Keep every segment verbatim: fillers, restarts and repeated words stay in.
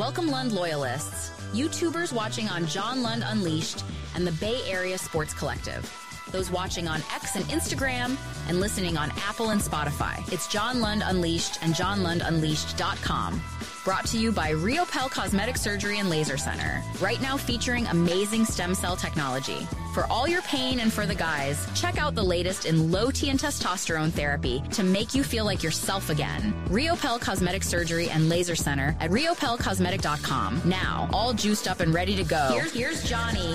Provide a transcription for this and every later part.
Welcome, Lund loyalists, YouTubers watching on John Lund Unleashed and the Bay Area Sports Collective. Those watching on X and Instagram and listening on Apple and Spotify. It's John Lund Unleashed and john lund unleashed dot com. Brought to you by Riopel Cosmetic Surgery and Laser Center. Right now featuring amazing stem cell technology. For all your pain and for the guys, check out the latest in low-T and testosterone therapy to make you feel like yourself again. Riopel Cosmetic Surgery and Laser Center at riopel cosmetic dot com. Now, all juiced up and ready to go. Here's, here's Johnny.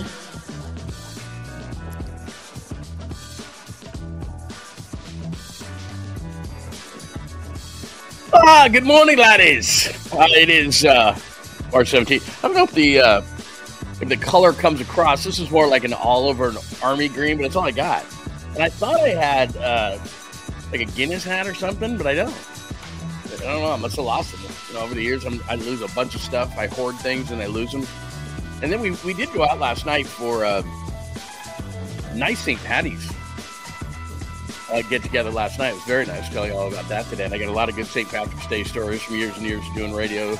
Ah, good morning, laddies. Uh, it is uh, March seventeenth. I don't know if the uh, if the color comes across. This is more like an olive or an army green, but that's all I got. And I thought I had uh, like a Guinness hat or something, but I don't. I don't know. I must have lost them. You know, over the years, I'm, I lose a bunch of stuff. I hoard things and I lose them. And then we, we did go out last night for uh, nice Saint Patty's. Uh, get together last night. It was very nice. Tell you all about that today. And I got a lot of good Saint Patrick's Day stories from years and years of doing radio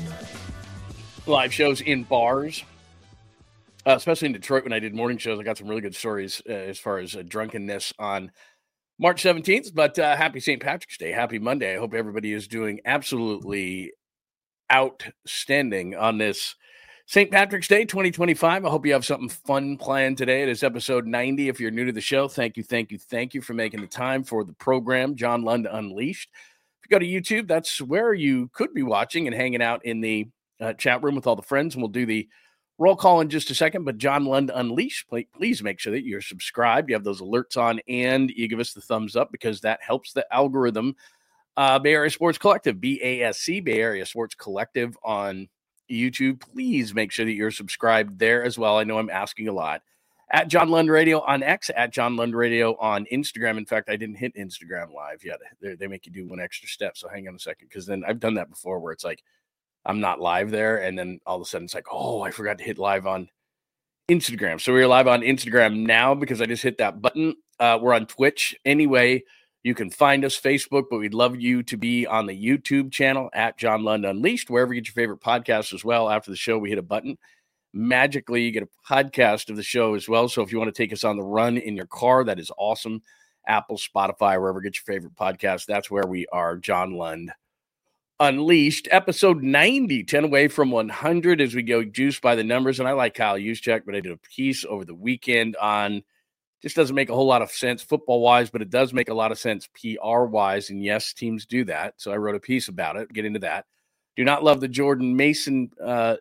live shows in bars, uh, especially in Detroit when I did morning shows. I got some really good stories uh, as far as uh, drunkenness on March seventeenth. But uh, happy Saint Patrick's Day. Happy Monday. I hope everybody is doing absolutely outstanding on this Saint Patrick's Day twenty twenty-five. I hope you have something fun planned today. It is episode ninety. If you're new to the show, thank you, thank you, thank you for making the time for the program, John Lund Unleashed. If you go to YouTube, that's where you could be watching and hanging out in the uh, chat room with all the friends, and we'll do the roll call in just a second. But John Lund Unleashed, please make sure that you're subscribed, you have those alerts on, and you give us the thumbs up because that helps the algorithm. Uh, Bay Area Sports Collective, B A S C, Bay Area Sports Collective on YouTube. Please make sure that you're subscribed there as well. I know I'm asking a lot. At John Lund Radio on X, at John Lund Radio on Instagram. In fact, I didn't hit Instagram live yet. They, they make you do one extra step. So hang on a second, because then I've done that before where it's like I'm not live there, and then all of a sudden it's like, oh, I forgot to hit live on Instagram. So we're live on Instagram now because I just hit that button. Uh, we're on Twitch anyway. You can find us Facebook, but we'd love you to be on the YouTube channel at John Lund Unleashed, wherever you get your favorite podcasts as well. After the show, we hit a button. Magically, you get a podcast of the show as well. So if you want to take us on the run in your car, that is awesome. Apple, Spotify, wherever you get your favorite podcast, that's where we are, John Lund Unleashed. Episode ninety, ten away from one hundred as we go juiced by the numbers. And I like Kyle Juszczyk, but I did a piece over the weekend on just doesn't make a whole lot of sense football-wise, but it does make a lot of sense P R-wise, and yes, teams do that. So I wrote a piece about it. Get into that. Do not love the Jordan Mason uh,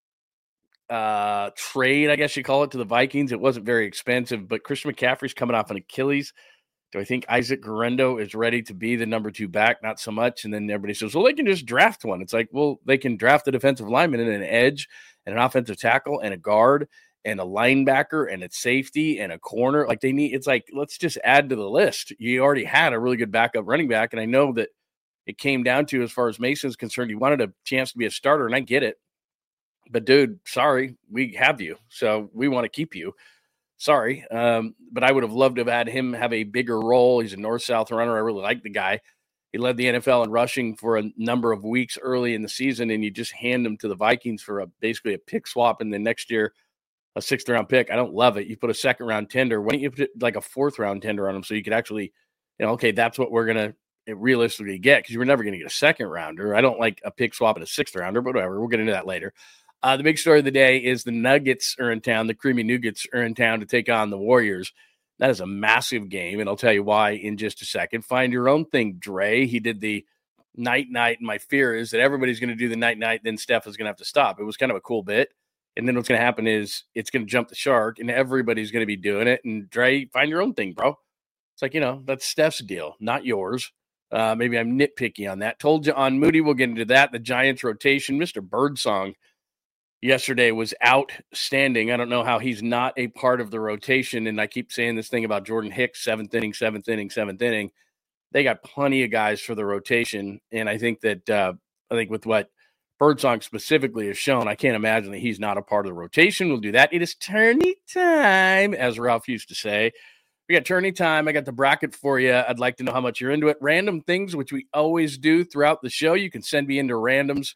uh, trade, I guess you call it, to the Vikings. It wasn't very expensive, but Christian McCaffrey's coming off an Achilles. Do I think Isaac Guerrero is ready to be the number two back? Not so much. And then everybody says, well, they can just draft one. It's like, well, they can draft a defensive lineman and an edge and an offensive tackle and a guard and a linebacker and a safety and a corner. Like they need, it's like, let's just add to the list. You already had a really good backup running back. And I know that it came down to, as far as Mason's concerned, you wanted a chance to be a starter, and I get it. But dude, sorry, we have you. So we want to keep you. Sorry. Um, but I would have loved to have had him have a bigger role. He's a north-south runner. I really like the guy. He led the N F L in rushing for a number of weeks early in the season, and you just hand him to the Vikings for a basically a pick swap, and then next year a sixth round pick. I don't love it. You put a second round tender. Why don't you put like a fourth round tender on him so you could actually, you know, okay, that's what we're going to realistically get, because you were never going to get a second rounder. I don't like a pick swap and a sixth rounder, but whatever. We'll get into that later. Uh, the big story of the day is the Nuggets are in town. The Creamy Nuggets are in town to take on the Warriors. That is a massive game, and I'll tell you why in just a second. Find your own thing, Dre. He did the night-night, and my fear is that everybody's going to do the night-night, then Steph is going to have to stop. It was kind of a cool bit. And then what's going to happen is it's going to jump the shark, and everybody's going to be doing it. And Dre, find your own thing, bro. It's like, you know, that's Steph's deal, not yours. Uh, maybe I'm nitpicky on that. Told you on Moody, we'll get into that. The Giants rotation, Mister Birdsong yesterday was outstanding. I don't know how he's not a part of the rotation. And I keep saying this thing about Jordan Hicks, seventh inning, seventh inning, seventh inning. They got plenty of guys for the rotation. And I think that, uh, I think with what Birdsong specifically has shown, I can't imagine that he's not a part of the rotation. We'll do that. It is tourney time, as Ralph used to say. We got tourney time. I got the bracket for you. I'd like to know how much you're into it. Random things, which we always do throughout the show. You can send me into randoms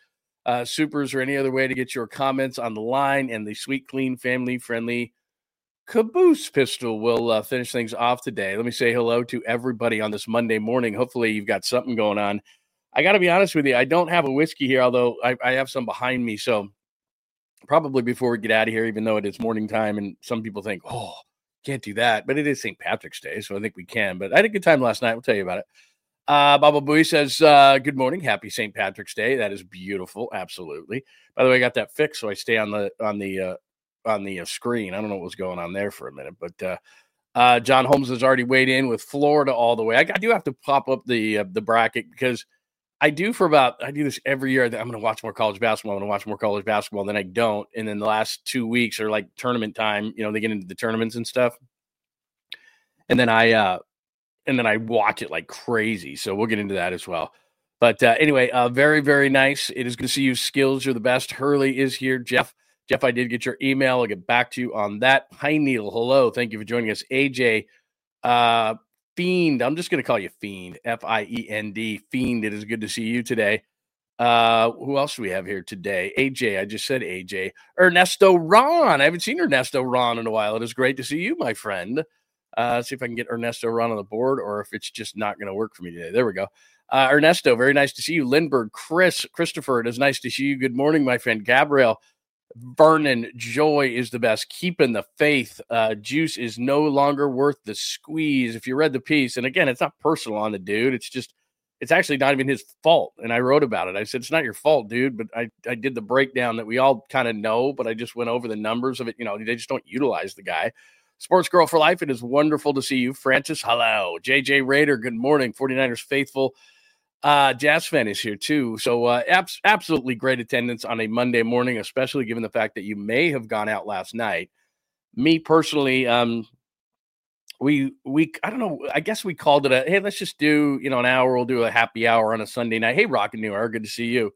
uh, supers, or any other way to get your comments on the line. And the Sweet Clean Family Friendly Caboose Pistol will uh, finish things off today. Let me say hello to everybody on this Monday morning. Hopefully you've got something going on. I got to be honest with you. I don't have a whiskey here, although I, I have some behind me. So probably before we get out of here, even though it is morning time and some people think, oh, can't do that. But it is Saint Patrick's Day, so I think we can. But I had a good time last night. We'll tell you about it. Uh, Baba Booey says, uh, good morning. Happy Saint Patrick's Day. That is beautiful. Absolutely. By the way, I got that fixed, so I stay on the on the uh, on the uh, screen. I don't know what was going on there for a minute, but uh, uh, John Holmes has already weighed in with Florida all the way. I, I do have to pop up the uh, the bracket because I do for about, I do this every year. I'm going to watch more college basketball. I'm going to watch more college basketball than I don't. And then the last two weeks are like tournament time. You know, they get into the tournaments and stuff. And then I, uh, and then I watch it like crazy. So we'll get into that as well. But uh, anyway, uh, very, very nice. It is good to see you. Skills, you're the best. Hurley is here. Jeff, Jeff, I did get your email. I'll get back to you on that. Pine Needle, hello. Thank you for joining us. A J, uh, Fiend, I'm just going to call you Fiend, F I E N D, Fiend. It is good to see you today. Uh, who else do we have here today? A J, I just said A J. Ernesto Ron, I haven't seen Ernesto Ron in a while. It is great to see you, my friend. Uh, let's see if I can get Ernesto Ron on the board or if it's just not going to work for me today. There we go. Uh, Ernesto, very nice to see you. Lindbergh, Chris, Christopher, it is nice to see you. Good morning, my friend. Gabrielle, Vernon, Joy is the best. Keeping the faith. Uh, juice is no longer worth the squeeze. If you read the piece, and again, it's not personal on the dude. It's just, it's actually not even his fault. And I wrote about it. I said, it's not your fault, dude. But I, I did the breakdown that we all kind of know, but I just went over the numbers of it. You know, they just don't utilize the guy. Sports Girl for Life, it is wonderful to see you. Francis, hello. J J Raider, good morning. 49ers faithful. Uh, Jazz fan is here too. So uh, abs- absolutely great attendance on a Monday morning, especially given the fact that you may have gone out last night. Me personally, um, we, we, I don't know, I guess we called it a, hey, let's just do, you know, an hour. We'll do a happy hour on a Sunday night. Hey, Rockin' New Hour, good to see you.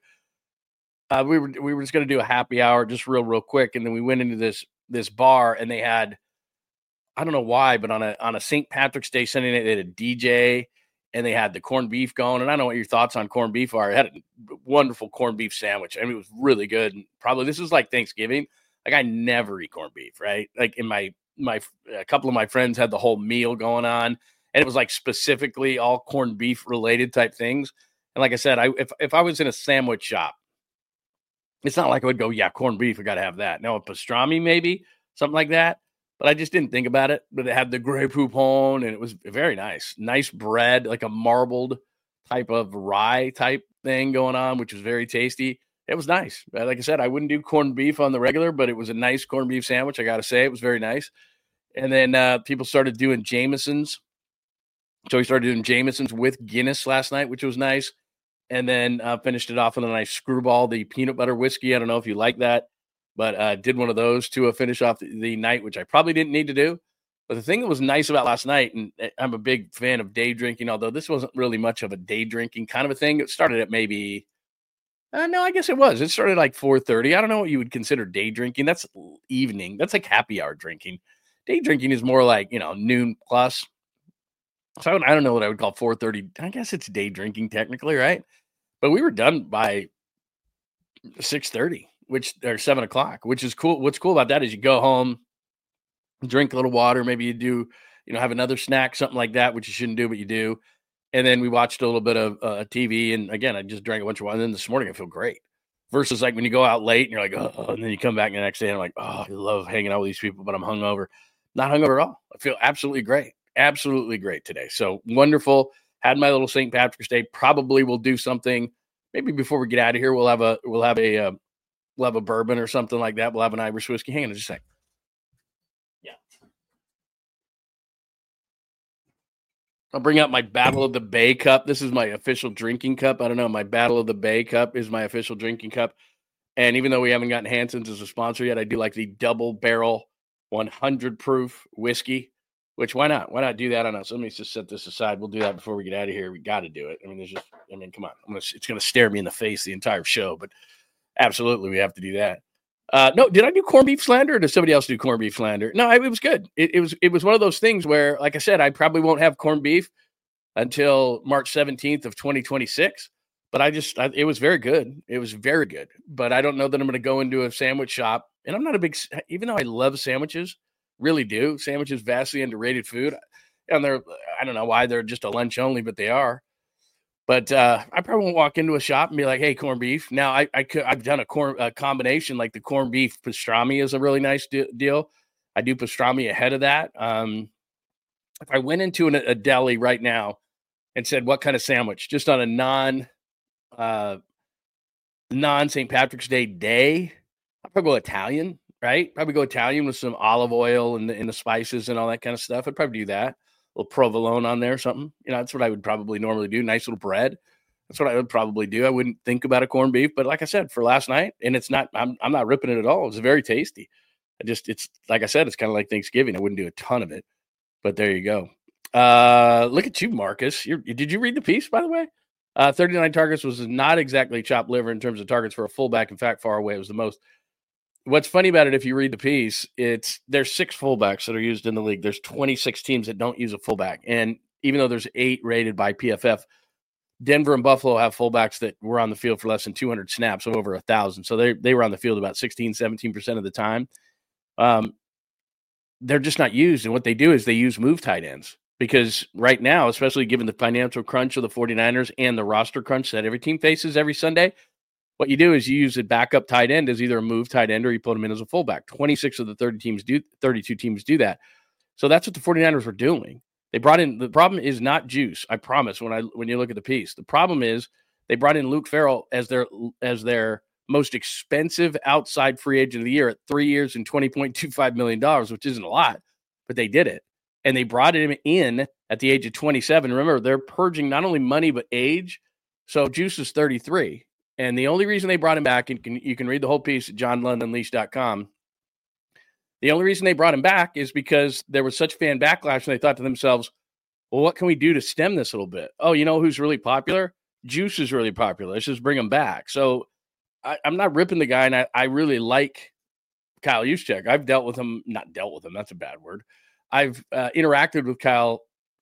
Uh, we were, we were just going to do a happy hour just real, real quick. And then we went into this, this bar and they had, I don't know why, but on a, on a Saint Patrick's Day Sunday night, they had a D J. And they had the corned beef going. And I don't know what your thoughts on corned beef are. I had a wonderful corned beef sandwich. I mean, it was really good. And probably this is like Thanksgiving. Like I never eat corned beef, right? Like in my, my, a couple of my friends had the whole meal going on. And it was like specifically all corned beef related type things. And like I said, I if, if I was in a sandwich shop, it's not like I would go, yeah, corned beef, I got to have that. Now a pastrami, maybe something like that. But I just didn't think about it. But it had the Grey Poupon, and it was very nice. Nice bread, like a marbled type of rye type thing going on, which was very tasty. It was nice. Like I said, I wouldn't do corned beef on the regular, but it was a nice corned beef sandwich. I got to say, it was very nice. And then uh, people started doing Jameson's. So we started doing Jameson's with Guinness last night, which was nice. And then uh, finished it off with a nice Screwball, the peanut butter whiskey. I don't know if you like that. But uh, did one of those to uh, finish off the, the night, which I probably didn't need to do. But the thing that was nice about last night, and I'm a big fan of day drinking, although this wasn't really much of a day drinking kind of a thing. It started at maybe, uh, no, I guess it was. It started like four thirty. I don't know what you would consider day drinking. That's evening. That's like happy hour drinking. Day drinking is more like, you know, noon plus. So I don't, I don't know what I would call four thirty. I guess it's day drinking technically, right? But we were done by six thirty. Which or seven o'clock, which is cool. What's cool about that is you go home, drink a little water, maybe you do, you know, have another snack, something like that, which you shouldn't do, but you do. And then we watched a little bit of uh, T V, and again, I just drank a bunch of water. And then this morning, I feel great. Versus like when you go out late and you're like, oh, and then you come back the next day and I'm like, oh, I love hanging out with these people, but I'm hungover. Not hungover at all. I feel absolutely great, absolutely great today. So wonderful. Had my little Saint Patrick's Day. Probably will do something. Maybe before we get out of here, we'll have a we'll have a. Uh, We'll have a bourbon or something like that. We'll have an Irish whiskey. Hang on just a second. Yeah. I'll bring out my Battle of the Bay cup. This is my official drinking cup. I don't know. My Battle of the Bay cup is my official drinking cup. And even though we haven't gotten Hanson's as a sponsor yet, I do like the double barrel one hundred proof whiskey, which why not? Why not do that on us? Let me just set this aside. We'll do that before we get out of here. We got to do it. I mean, there's just, I mean, come on. I'm gonna, it's going to stare me in the face the entire show, but absolutely, we have to do that. Uh, no, did I do corned beef slander or did somebody else do corned beef slander? No, it, it was good. It, it was it was one of those things where, like I said, I probably won't have corned beef until March seventeenth of twenty twenty-six. But I just, I, it was very good. It was very good. But I don't know that I'm going to go into a sandwich shop. And I'm not a big, even though I love sandwiches, really do. Sandwiches, vastly underrated food. And they're, I don't know why they're just a lunch only, but they are. But uh, I probably won't walk into a shop and be like, hey, corned beef. Now, I, I could, I've done a, corn, a combination, like the corned beef pastrami is a really nice de- deal. I do pastrami ahead of that. Um, if I went into an, a deli right now and said, what kind of sandwich? Just on a non, uh, non-Saint Patrick's Day day, I'd probably go Italian, right? Probably go Italian with some olive oil and the, and the spices and all that kind of stuff. I'd probably do that. A little provolone on there or something. You know, that's what I would probably normally do. Nice little bread. That's what I would probably do. I wouldn't think about a corned beef, but like I said, for last night, and it's not, I'm, I'm not ripping it at all. It's very tasty. I just, it's like I said, it's kind of like Thanksgiving. I wouldn't do a ton of it, but there you go. Uh, look at you, Marcus. You're, did you read the piece, by the way? Uh, thirty-nine targets was not exactly chopped liver in terms of targets for a fullback. In fact, far away, it was the most. What's funny about it, if you read the piece, it's there's six fullbacks that are used in the league. There's twenty-six teams that don't use a fullback. And even though there's eight rated by P F F, Denver and Buffalo have fullbacks that were on the field for less than two hundred snaps, of over one thousand. So they they were on the field about sixteen, seventeen percent of the time. Um, they're just not used. And what they do is they use move tight ends. Because right now, especially given the financial crunch of the 49ers and the roster crunch that every team faces every Sunday, what you do is you use a backup tight end as either a move tight end or you put him in as a fullback. twenty-six of the thirty teams do, thirty-two teams do that. So that's what the 49ers were doing. They brought in, the problem is not Juice, I promise, when I when you look at the piece. The problem is they brought in Luke Farrell as their as their most expensive outside free agent of the year at three years and twenty point two five million dollars, which isn't a lot, but they did it. And they brought him in at the age of twenty-seven. Remember, they're purging not only money, but age. So Juice is thirty-three. And the only reason they brought him back, and can, you can read the whole piece at john lund unleashed dot com. The only reason they brought him back is because there was such fan backlash, and they thought to themselves, well, what can we do to stem this a little bit? Oh, you know who's really popular? Juice is really popular. Let's just bring him back. So I, I'm not ripping the guy, and I, I really like Kyle Juszczyk. I've dealt with him, not dealt with him, that's a bad word. I've uh, interacted with Kyle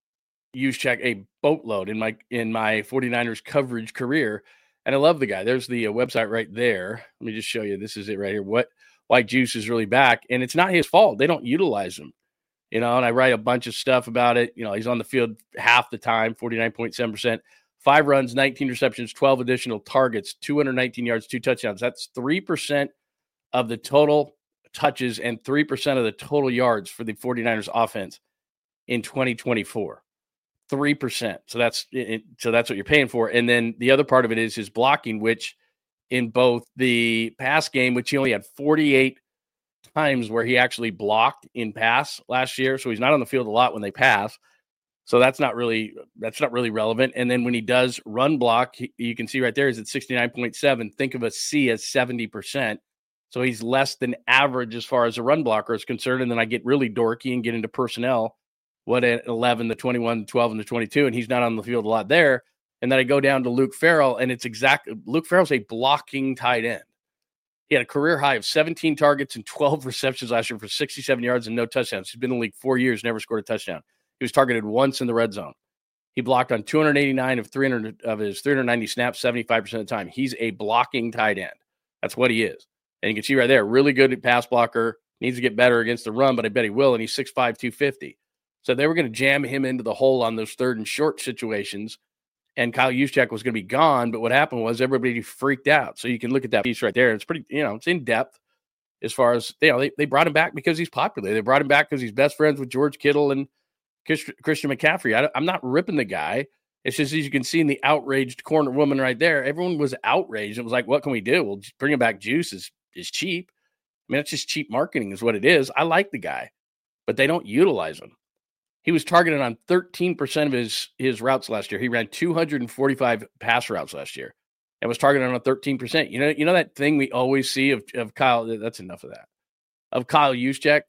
Juszczyk a boatload in my in my 49ers coverage career, and I love the guy. There's the uh, website right there. Let me just show you. This is it right here. What why Juice is really back, and it's not his fault. They don't utilize him, you know. And I write a bunch of stuff about it. You know, he's on the field half the time, forty-nine point seven percent, five runs, nineteen receptions, twelve additional targets, two hundred nineteen yards, two touchdowns. That's three percent of the total touches and three percent of the total yards for the 49ers offense in twenty twenty-four. three percent. So that's it, so that's what you're paying for. And then the other part of it is his blocking, which in both the pass game, which he only had forty-eight times where he actually blocked in pass last year. So he's not on the field a lot when they pass. So that's not really that's not really relevant. And then when he does run block, he, you can see right there is at sixty-nine point seven. Think of a C as seventy percent. So he's less than average as far as a run blocker is concerned. And then I get really dorky and get into personnel. What at eleven, the twenty-one, twelve, and the twenty-two, and he's not on the field a lot there. And then I go down to Luke Farrell, and it's exactly Luke Farrell's a blocking tight end. He had a career high of seventeen targets and twelve receptions last year for sixty-seven yards and no touchdowns. He's been in the league four years, never scored a touchdown. He was targeted once in the red zone. He blocked on two hundred eighty-nine of three hundred of his three hundred ninety snaps, seventy-five percent of the time. He's a blocking tight end. That's what he is. And you can see right there, really good at pass blocker, needs to get better against the run, but I bet he will, and he's six five, two fifty. So they were going to jam him into the hole on those third and short situations, and Kyle Juszczyk was going to be gone, but what happened was everybody freaked out. So you can look at that piece right there. It's pretty, you know, it's in depth as far as, you know, they, they brought him back because he's popular. They brought him back because he's best friends with George Kittle and Christian McCaffrey. I, I'm not ripping the guy. It's just, as you can see in the outraged corner woman right there, everyone was outraged. It was like, what can we do? Well, just bringing back Juice is, is cheap. I mean, it's just cheap marketing is what it is. I like the guy, but they don't utilize him. He was targeted on thirteen percent of his, his routes last year. He ran two hundred forty-five pass routes last year and was targeted on thirteen percent. You know, you know that thing we always see of, of Kyle, that's enough of that, of Kyle Juszczyk,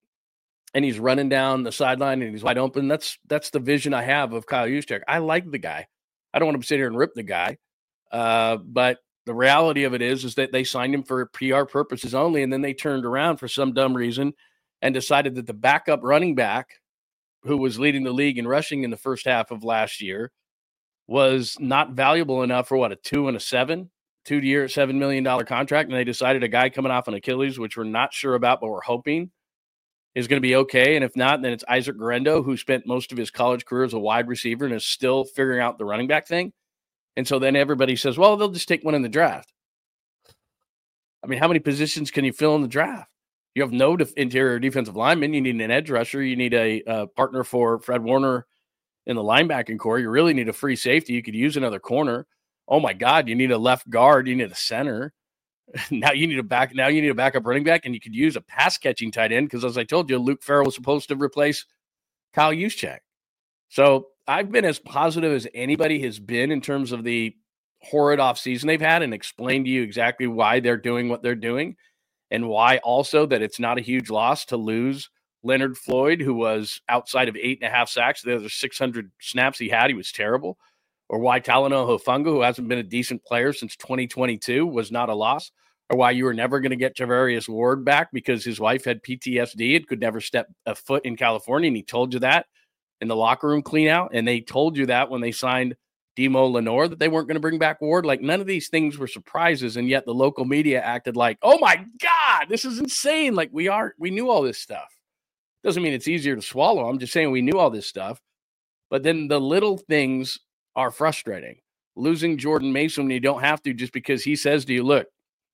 and he's running down the sideline and he's wide open. That's that's the vision I have of Kyle Juszczyk. I like the guy. I don't want to sit here and rip the guy, uh, but the reality of it is, is that they signed him for P R purposes only, and then they turned around for some dumb reason and decided that the backup running back, who was leading the league in rushing in the first half of last year, was not valuable enough for what, a two and a seven, two year, seven million dollars contract. And they decided a guy coming off an Achilles, which we're not sure about, but we're hoping is going to be okay. And if not, then it's Isaac Guerendo, who spent most of his college career as a wide receiver and is still figuring out the running back thing. And so then everybody says, well, they'll just take one in the draft. I mean, how many positions can you fill in the draft? You have no def- interior defensive lineman. You need an edge rusher. You need a uh, partner for Fred Warner in the linebacking core. You really need a free safety. You could use another corner. Oh my God, you need a left guard. You need a center. Now you need a back. Now you need a backup running back, and you could use a pass catching tight end because, as I told you, Luke Farrell was supposed to replace Kyle Juszczyk. So I've been as positive as anybody has been in terms of the horrid offseason they've had, and explained to you exactly why they're doing what they're doing, and why also that it's not a huge loss to lose Leonard Floyd, who was outside of eight and a half sacks. The other six hundred snaps he had, he was terrible. Or why Talanoa Hufanga, who hasn't been a decent player since twenty twenty-two, was not a loss. Or why you were never going to get Javarius Ward back because his wife had P T S D and could never step a foot in California. And he told you that in the locker room clean out. And they told you that when they signed Demo Lenore, that they weren't going to bring back Ward. Like, none of these things were surprises. And yet the local media acted like, oh my God, this is insane. Like, we are, we knew all this stuff. Doesn't mean it's easier to swallow. I'm just saying we knew all this stuff. But then the little things are frustrating. Losing Jordan Mason when you don't have to, just because he says to you, look,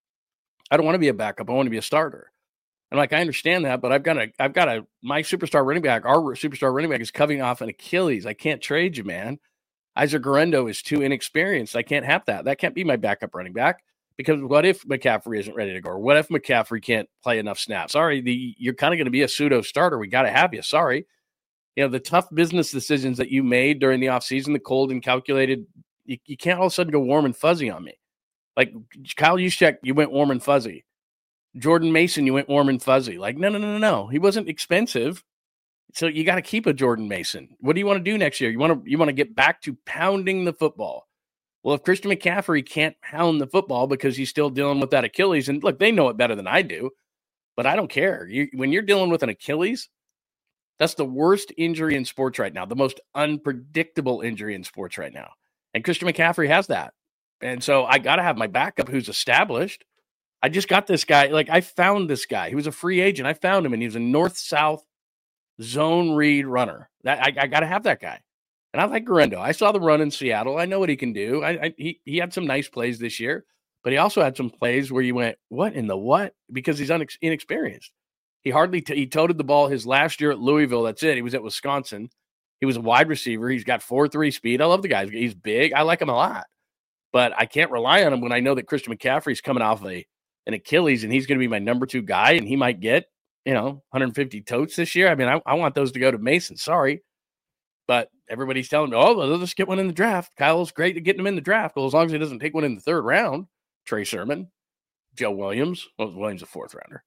I don't want to be a backup. I want to be a starter. And like, I understand that, but I've got a, I've got a, my superstar running back, our superstar running back is coming off an Achilles. I can't trade you, man. Isaac Guerendo is too inexperienced. I can't have that. That can't be my backup running back, because what if McCaffrey isn't ready to go? Or what if McCaffrey can't play enough snaps? Sorry, the, you're kind of going to be a pseudo starter. We got to have you. Sorry. You know, the tough business decisions that you made during the offseason, the cold and calculated, you, you can't all of a sudden go warm and fuzzy on me. Like Kyle Juszczyk, you went warm and fuzzy. Jordan Mason, you went warm and fuzzy. Like, no, no, no, no, no. He wasn't expensive. So you got to keep a Jordan Mason. What do you want to do next year? You want to you want to get back to pounding the football. Well, if Christian McCaffrey can't pound the football because he's still dealing with that Achilles, and look, they know it better than I do, but I don't care. You, when you're dealing with an Achilles, that's the worst injury in sports right now, the most unpredictable injury in sports right now. And Christian McCaffrey has that. And so I got to have my backup who's established. I just got this guy. Like, I found this guy. He was a free agent. I found him, and he was a north-south zone read runner. That I, I got to have that guy. And I like Guerendo. I saw the run in Seattle. I know what he can do. I, I he he had some nice plays this year, but he also had some plays where you went, what in the what? Because he's unex- inexperienced. He hardly t- he toted the ball his last year at Louisville. That's it. He was at Wisconsin. He was a wide receiver. He's got four three speed. I love the guy. He's big. I like him a lot. But I can't rely on him when I know that Christian McCaffrey's coming off a an Achilles, and he's going to be my number two guy, and he might get, you know, one hundred fifty totes this year. I mean, I, I want those to go to Mason. Sorry. But everybody's telling me, oh, they'll just get one in the draft. Kyle's great at getting him in the draft. Well, as long as he doesn't take one in the third round. Trey Sermon, Joe Williams. Well, Williams a fourth rounder.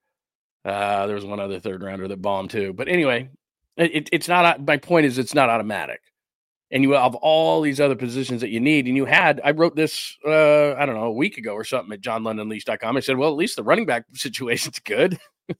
Uh, there was one other third rounder that bombed too. But anyway, it, it's not, my point is it's not automatic. And you have all these other positions that you need. And you had, I wrote this, uh, I don't know, a week ago or something at john lund unleashed dot com. I said, well, at least the running back situation's good.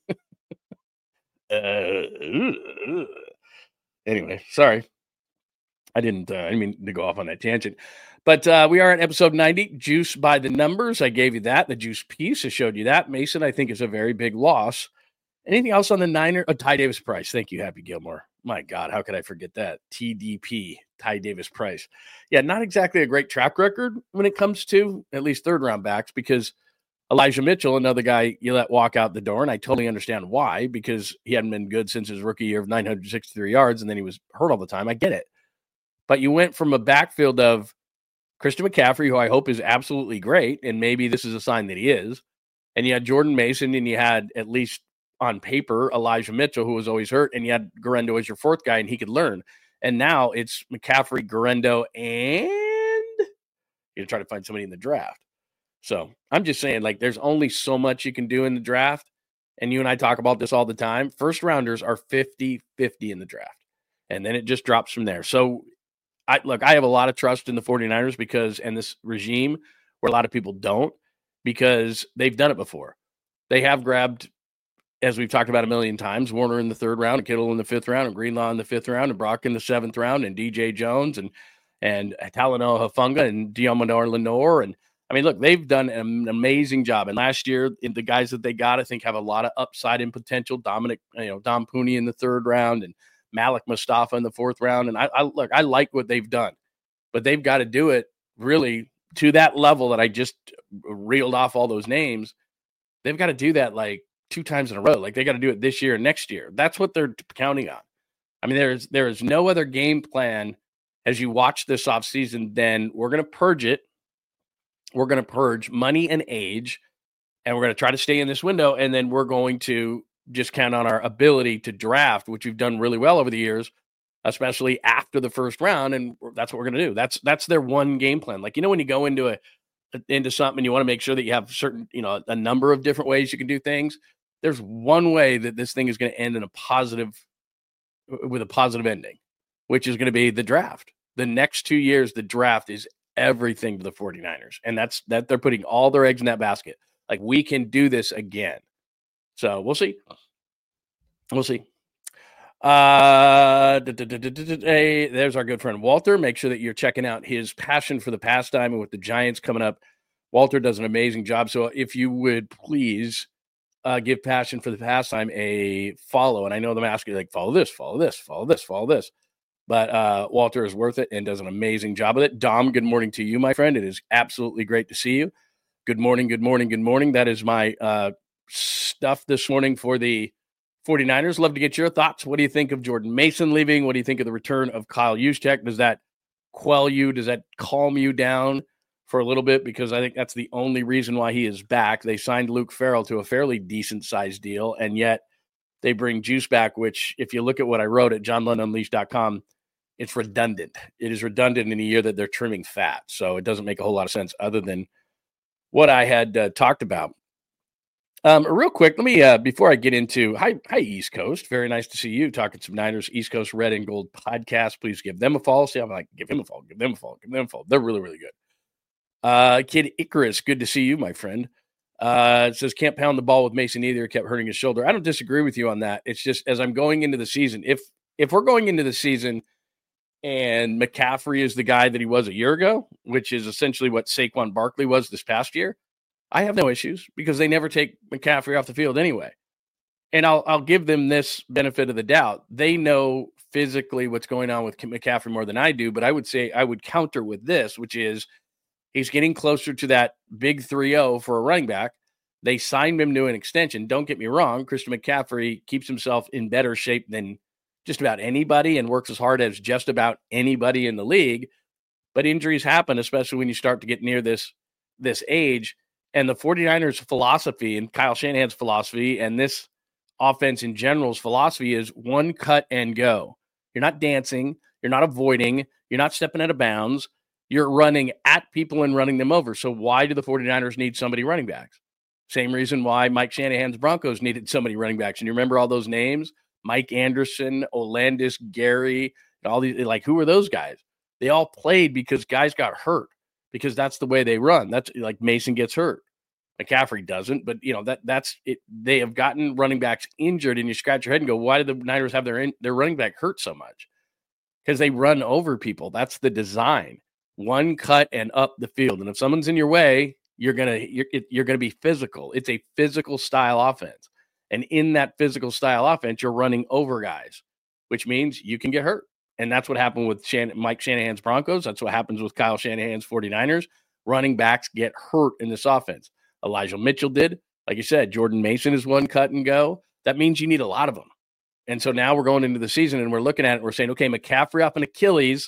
uh, anyway, sorry. I didn't, uh, I didn't mean to go off on that tangent. But uh, we are at episode ninety, Juice by the Numbers. I gave you that. The Juice piece, I showed you that. Mason, I think, is a very big loss. Anything else on the Niner? Oh, Ty Davis Price. Thank you, Happy Gilmore. My God, how could I forget that? T D P, Ty Davis Price. Yeah, not exactly a great track record when it comes to at least third round backs, because Elijah Mitchell, another guy you let walk out the door, and I totally understand why, because he hadn't been good since his rookie year of nine hundred sixty-three yards, and then he was hurt all the time. I get it. But you went from a backfield of Christian McCaffrey, who I hope is absolutely great, and maybe this is a sign that he is, and you had Jordan Mason, and you had, at least on paper, Elijah Mitchell, who was always hurt, and you had Guerendo as your fourth guy, and he could learn. And now it's McCaffrey, Guerendo, and you're trying to find somebody in the draft. So I'm just saying, like, there's only so much you can do in the draft, and you and I talk about this all the time. First rounders are fifty-fifty in the draft, and then it just drops from there. So I look, I have a lot of trust in the 49ers because, and this regime, where a lot of people don't, because they've done it before. They have grabbed, as we've talked about a million times, Warner in the third round, and Kittle in the fifth round, and Greenlaw in the fifth round, and Brock in the seventh round, and D J Jones, and and Talanoa Hufanga and Diomandor Lenore. And I mean, look, they've done an amazing job. And last year, the guys that they got, I think, have a lot of upside and potential. Dominic, you know, Dom Pooney in the third round and Malik Mustafa in the fourth round. And I, I look, I like what they've done, but they've got to do it really to that level that I just reeled off all those names. They've got to do that like two times in a row. Like they got to do it this year and next year. That's what they're counting on. I mean, there's there is no other game plan as you watch this offseason. Then we're going to purge it. We're going to purge money and age, and we're going to try to stay in this window. And then we're going to just count on our ability to draft, which we've done really well over the years, especially after the first round. And that's what we're going to do. That's that's their one game plan. Like, you know, when you go into a into something and you want to make sure that you have certain, you know, a number of different ways you can do things. There's one way that this thing is going to end in a positive, with a positive ending, which is going to be the draft. The next two years, the draft is everything to the 49ers. And that's that they're putting all their eggs in that basket. Like, we can do this again. So we'll see. We'll see. Uh, hey, there's our good friend Walter. Make sure that you're checking out his passion for the pastime and with the Giants coming up. Walter does an amazing job. So if you would please uh, give Passion for the Pastime a follow. And I know them asking, like, follow this, follow this, follow this, follow this. But uh, Walter is worth it and does an amazing job with it. Dom, good morning to you, my friend. It is absolutely great to see you. Good morning, good morning, good morning. That is my uh, stuff this morning for the 49ers. Love to get your thoughts. What do you think of Jordan Mason leaving? What do you think of the return of Kyle Juszczyk? Does that quell you? Does that calm you down for a little bit? Because I think that's the only reason why he is back. They signed Luke Farrell to a fairly decent-sized deal, and yet they bring Juice back, which, if you look at what I wrote at john lund unleashed dot com, it's redundant. It is redundant in a year that they're trimming fat, so it doesn't make a whole lot of sense other than what I had uh, talked about. Um, real quick, let me, uh, before I get into, hi, hi, East Coast. Very nice to see you talking some Niners, East Coast Red and Gold podcast. Please give them a follow. See, I'm like, give him a follow, give them a follow, give them a follow. They're really, really good. Uh, Kid Icarus, good to see you, my friend. Uh, it says, can't pound the ball with Mason either. Kept hurting his shoulder. I don't disagree with you on that. It's just, as I'm going into the season, if, if we're going into the season and McCaffrey is the guy that he was a year ago, which is essentially what Saquon Barkley was this past year, I have no issues because they never take McCaffrey off the field anyway. And I'll I'll give them this benefit of the doubt. They know physically what's going on with McCaffrey more than I do, but I would say I would counter with this, which is he's getting closer to that big three oh for a running back. They signed him to an extension. Don't get me wrong. Christian McCaffrey keeps himself in better shape than just about anybody and works as hard as just about anybody in the league. But injuries happen, especially when you start to get near this, this age. And the 49ers philosophy and Kyle Shanahan's philosophy and this offense in general's philosophy is one cut and go. You're not dancing. You're not avoiding. You're not stepping out of bounds. You're running at people and running them over. So why do the 49ers need somebody running backs? Same reason why Mike Shanahan's Broncos needed somebody running backs. And you remember all those names? Mike Anderson, Olandis, Gary, all these, like, who are those guys? They all played because guys got hurt. Because that's the way they run. That's like Mason gets hurt. McCaffrey doesn't, but you know, that that's it. They have gotten running backs injured and you scratch your head and go, why did the Niners have their, in, their running back hurt so much? Because they run over people. That's the design. One cut and up the field. And if someone's in your way, you're going to, you're, you're going to be physical. It's a physical style offense. And in that physical style offense, you're running over guys, which means you can get hurt. And that's what happened with Shan- Mike Shanahan's Broncos. That's what happens with Kyle Shanahan's 49ers. Running backs get hurt in this offense. Elijah Mitchell did. Like you said, Jordan Mason is one cut and go. That means you need a lot of them. And so now we're going into the season and we're looking at it. We're saying, okay, McCaffrey off an Achilles,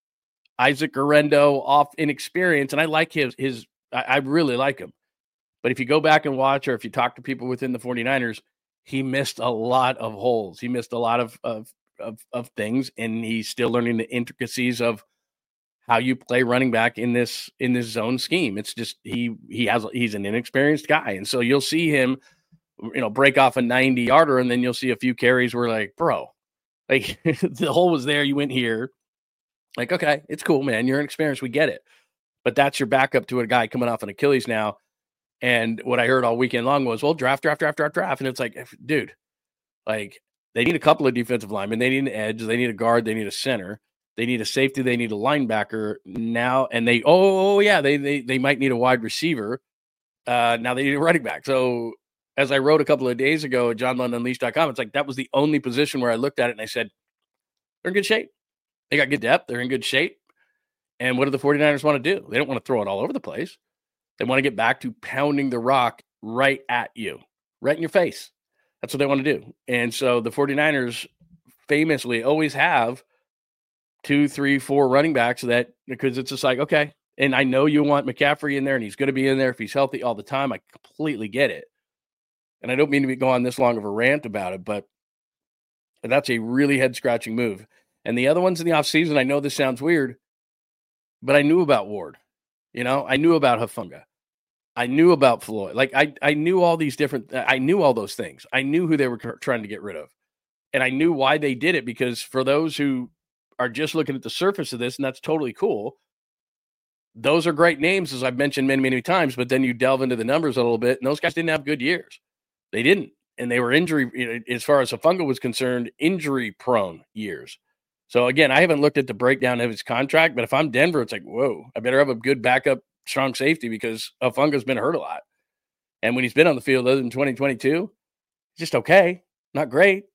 Isaac Guerrero off inexperience. And I like his, his I, I really like him. But if you go back and watch, or if you talk to people within the 49ers, he missed a lot of holes. He missed a lot of, of Of, of things, and he's still learning the intricacies of how you play running back in this in this zone scheme. It's just he he has he's an inexperienced guy, and so you'll see him, you know, break off a ninety yarder, and then you'll see a few carries where like, bro, like the hole was there, you went here, like, okay, it's cool, man, you're inexperienced, we get it, but that's your backup to a guy coming off an Achilles now. And what I heard all weekend long was, well, draft, draft, draft, draft, draft, and it's like, dude, like. They need a couple of defensive linemen. They need an edge. They need a guard. They need a center. They need a safety. They need a linebacker now. And they, oh, yeah, they they they might need a wide receiver. Uh, now they need a running back. So as I wrote a couple of days ago at john lund unleashed dot com, it's like that was the only position where I looked at it and I said, they're in good shape. They got good depth. They're in good shape. And what do the 49ers want to do? They don't want to throw it all over the place. They want to get back to pounding the rock right at you, right in your face. That's what they want to do. And so the 49ers famously always have two, three, four running backs that, because it's just like, okay. And I know you want McCaffrey in there and he's going to be in there if he's healthy all the time. I completely get it. And I don't mean to be going this long of a rant about it, but that's a really head scratching move. And the other ones in the offseason, I know this sounds weird, but I knew about Ward. You know, I knew about Hufanga. I knew about Floyd. Like I, I knew all these different, I knew all those things. I knew who they were trying to get rid of. And I knew why they did it, because for those who are just looking at the surface of this, and that's totally cool, those are great names, as I've mentioned many, many times, but then you delve into the numbers a little bit, and those guys didn't have good years. They didn't. And they were injury, you know, as far as Hufanga was concerned, injury-prone years. So, again, I haven't looked at the breakdown of his contract, but if I'm Denver, it's like, whoa, I better have a good backup, strong safety, because Hufanga's been hurt a lot. And when he's been on the field, other than twenty twenty-two, just okay, not great.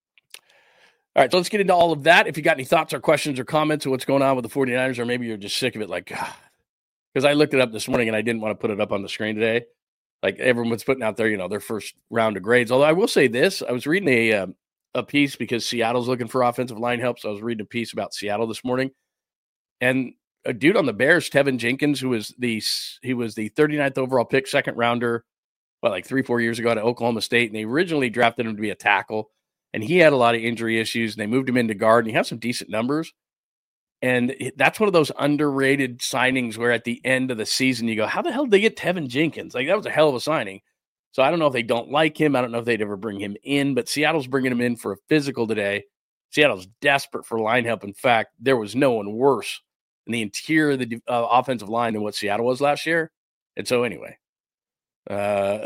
All right, so let's get into all of that. If you got any thoughts or questions or comments on what's going on with the 49ers, or maybe you're just sick of it, like, God. Because I looked it up this morning and I didn't want to put it up on the screen today. Like everyone was putting out there, you know, their first round of grades. Although I will say this, I was reading a uh, a piece because Seattle's looking for offensive line help. So I was reading a piece about Seattle this morning. And a dude on the Bears, Tevin Jenkins, who was the he was the thirty-ninth overall pick, second rounder, well, like three, four years ago at Oklahoma State. And they originally drafted him to be a tackle. And he had a lot of injury issues. And they moved him into guard. And he has some decent numbers. And that's one of those underrated signings where at the end of the season, you go, how the hell did they get Tevin Jenkins? Like, that was a hell of a signing. So I don't know if they don't like him. I don't know if they'd ever bring him in. But Seattle's bringing him in for a physical today. Seattle's desperate for line help. In fact, there was no one worse in the interior of the uh, offensive line than what Seattle was last year. And so anyway, uh,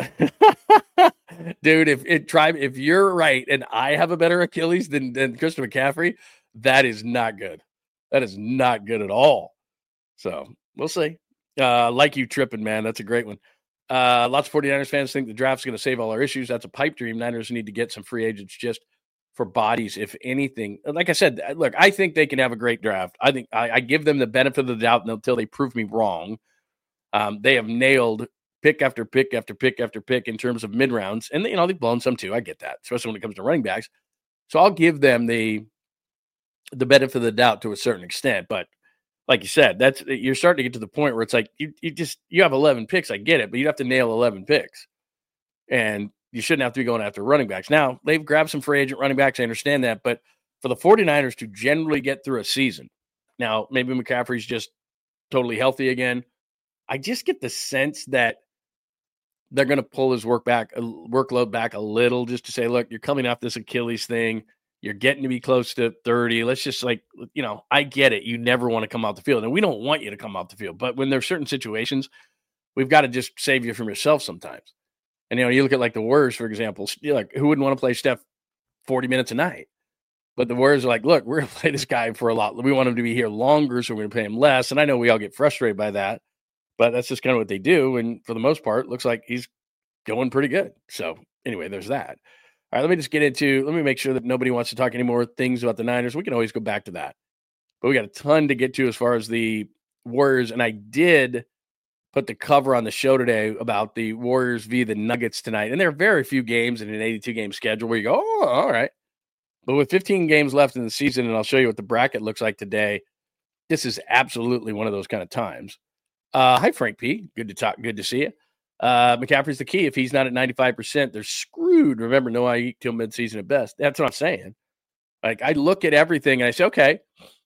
dude, if it try, if you're right and I have a better Achilles than, than Christian McCaffrey, that is not good. That is not good at all. So we'll see. Uh, like you tripping, man. That's a great one. Uh, lots of 49ers fans think the draft's going to save all our issues. That's a pipe dream. Niners need to get some free agents just for bodies, if anything. Like I said, look, I think they can have a great draft. I think I, I give them the benefit of the doubt until they prove me wrong. Um, they have nailed pick after pick after pick after pick in terms of mid rounds. And, you know, they've blown some too. I get that, especially when it comes to running backs. So I'll give them the, the benefit of the doubt to a certain extent. But like you said, that's you're starting to get to the point where it's like you, you just you have eleven picks. I get it, but you have to nail eleven picks. And you shouldn't have to be going after running backs. Now, they've grabbed some free agent running backs. I understand that. But for the 49ers to generally get through a season, now maybe McCaffrey's just totally healthy again. I just get the sense that they're going to pull his work back, workload back a little, just to say, look, you're coming off this Achilles thing. You're getting to be close to thirty. Let's just like, you know, I get it. You never want to come off the field. And we don't want you to come off the field. But when there's certain situations, we've got to just save you from yourself sometimes. And, you know, you look at like the Warriors, for example, you're like, who wouldn't want to play Steph forty minutes a night? But the Warriors are like, look, we're going to play this guy for a lot. We want him to be here longer, so we're going to pay him less. And I know we all get frustrated by that, but that's just kind of what they do. And for the most part, it looks like he's going pretty good. So anyway, there's that. All right, let me just get into, let me make sure that nobody wants to talk any more things about the Niners. We can always go back to that. But we got a ton to get to as far as the Warriors. And I did put the cover on the show today about the Warriors v. the Nuggets tonight. And there are very few games in an eighty-two game schedule where you go, oh, all right. But with fifteen games left in the season, and I'll show you what the bracket looks like today, this is absolutely one of those kind of times. Uh, hi, Frank P. Good to talk. Good to see you. Uh, McCaffrey's the key. If he's not at ninety-five percent, they're screwed. Remember, no I eat till midseason at best. That's what I'm saying. Like, I look at everything and I say, okay,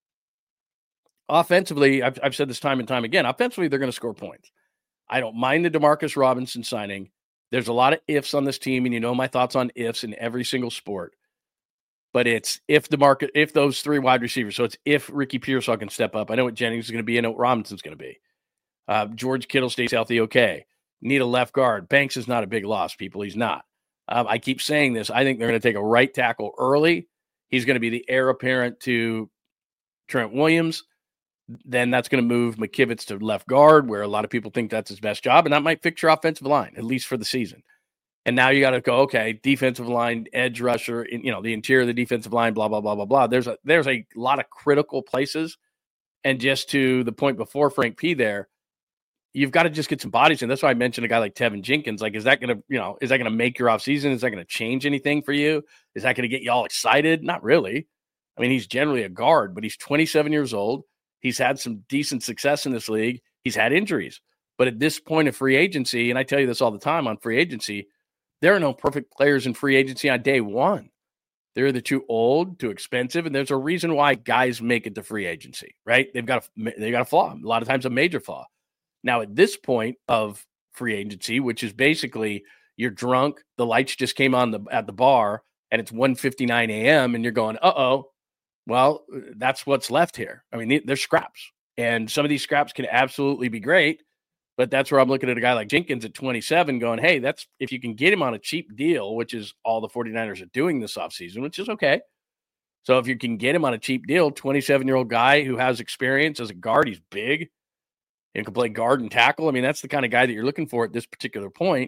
offensively, I've, I've said this time and time again, offensively, they're going to score points. I don't mind the DeMarcus Robinson signing. There's a lot of ifs on this team, and you know my thoughts on ifs in every single sport. But it's if DeMarcus, if those three wide receivers, so it's if Ricky Pearsall can step up. I know what Jennings is going to be, I know what Robinson's going to be. Uh, George Kittle stays healthy, okay. Need a left guard. Banks is not a big loss, people. He's not. Um, I keep saying this. I think they're going to take a right tackle early. He's going to be the heir apparent to Trent Williams, then that's going to move McKivitz to left guard, where a lot of people think that's his best job, and that might fix your offensive line, at least for the season. And now you got to go, okay, defensive line, edge rusher, you know, the interior of the defensive line, blah, blah, blah, blah, blah. There's a, there's a lot of critical places. And just to the point before Frank P there, you've got to just get some bodies in. That's why I mentioned a guy like Tevin Jenkins. Like, is that going to, you know, is that going to make your offseason? Is that going to change anything for you? Is that going to get you all excited? Not really. I mean, he's generally a guard, but he's twenty-seven years old. He's had some decent success in this league. He's had injuries. But at this point of free agency, and I tell you this all the time on free agency, there are no perfect players in free agency on day one. They're either too old, too expensive, and there's a reason why guys make it to free agency, right? They've got a, they've got a flaw, a lot of times a major flaw. Now, at this point of free agency, which is basically you're drunk, the lights just came on the at the bar, and it's one fifty-nine a.m., and you're going, uh-oh, well, that's what's left here. I mean, there's scraps, and some of these scraps can absolutely be great. But that's where I'm looking at a guy like Jenkins at twenty-seven going, hey, that's if you can get him on a cheap deal, which is all the 49ers are doing this offseason, which is okay. So if you can get him on a cheap deal, twenty-seven-year-old guy who has experience as a guard, he's big and can play guard and tackle. I mean, that's the kind of guy that you're looking for at this particular point.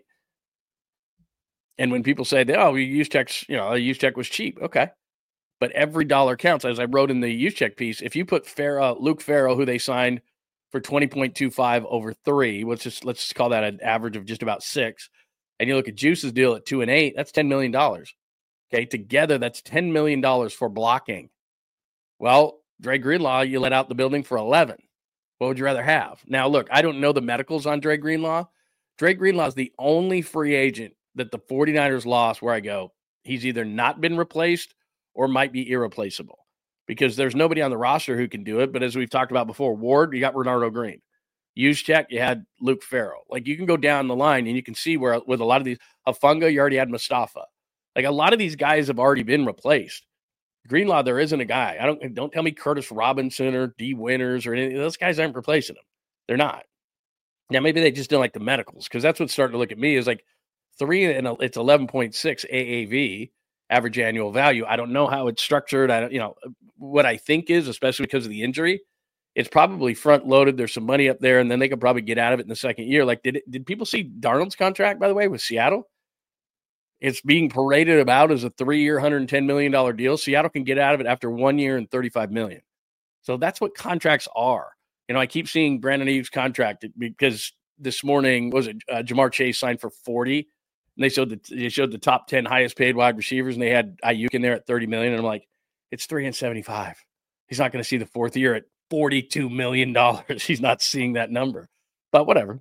And when people say, oh, use checks, you know, a use check was cheap. Okay. But every dollar counts. As I wrote in the use check piece, if you put Farrell, Luke Farrell, who they signed for twenty point two five over three, let's just let's just call that an average of just about six. And you look at Juice's deal at two and eight, that's ten million dollars. Okay, together that's ten million dollars for blocking. Well, Dre Greenlaw, you let out the building for eleven. What would you rather have? Now, look, I don't know the medicals on Dre Greenlaw. Dre Greenlaw is the only free agent that the 49ers lost where I go, he's either not been replaced or might be irreplaceable. Because there's nobody on the roster who can do it. But as we've talked about before, Ward, you got Renardo Green. Juszczyk, you had Luke Farrell. Like, you can go down the line and you can see where with a lot of these, Afunga, you already had Mustafa. Like, a lot of these guys have already been replaced. Greenlaw, there isn't a guy. I don't don't tell me Curtis Robinson or D Winters or any those guys aren't replacing him. They're not. Now, maybe they just don't like the medicals, because that's what's starting to look at me is like three and it's eleven point six A A V. Average annual value. I don't know how it's structured. I don't, you know, what I think is, especially because of the injury, it's probably front loaded. There's some money up there, and then they could probably get out of it in the second year. Like, did it, did people see Darnold's contract, by the way, with Seattle? It's being paraded about as a three-year, one hundred ten million dollars deal. Seattle can get out of it after one year and thirty-five million dollars. So that's what contracts are. You know, I keep seeing Brandon Eves contract because this morning, what was it, uh, Jamar Chase signed for forty. And they showed the they showed the top ten highest paid wide receivers, and they had Ayuk in there at thirty million. And I'm like, it's three and seventy-five. He's not going to see the fourth year at forty-two million dollars. He's not seeing that number. But whatever.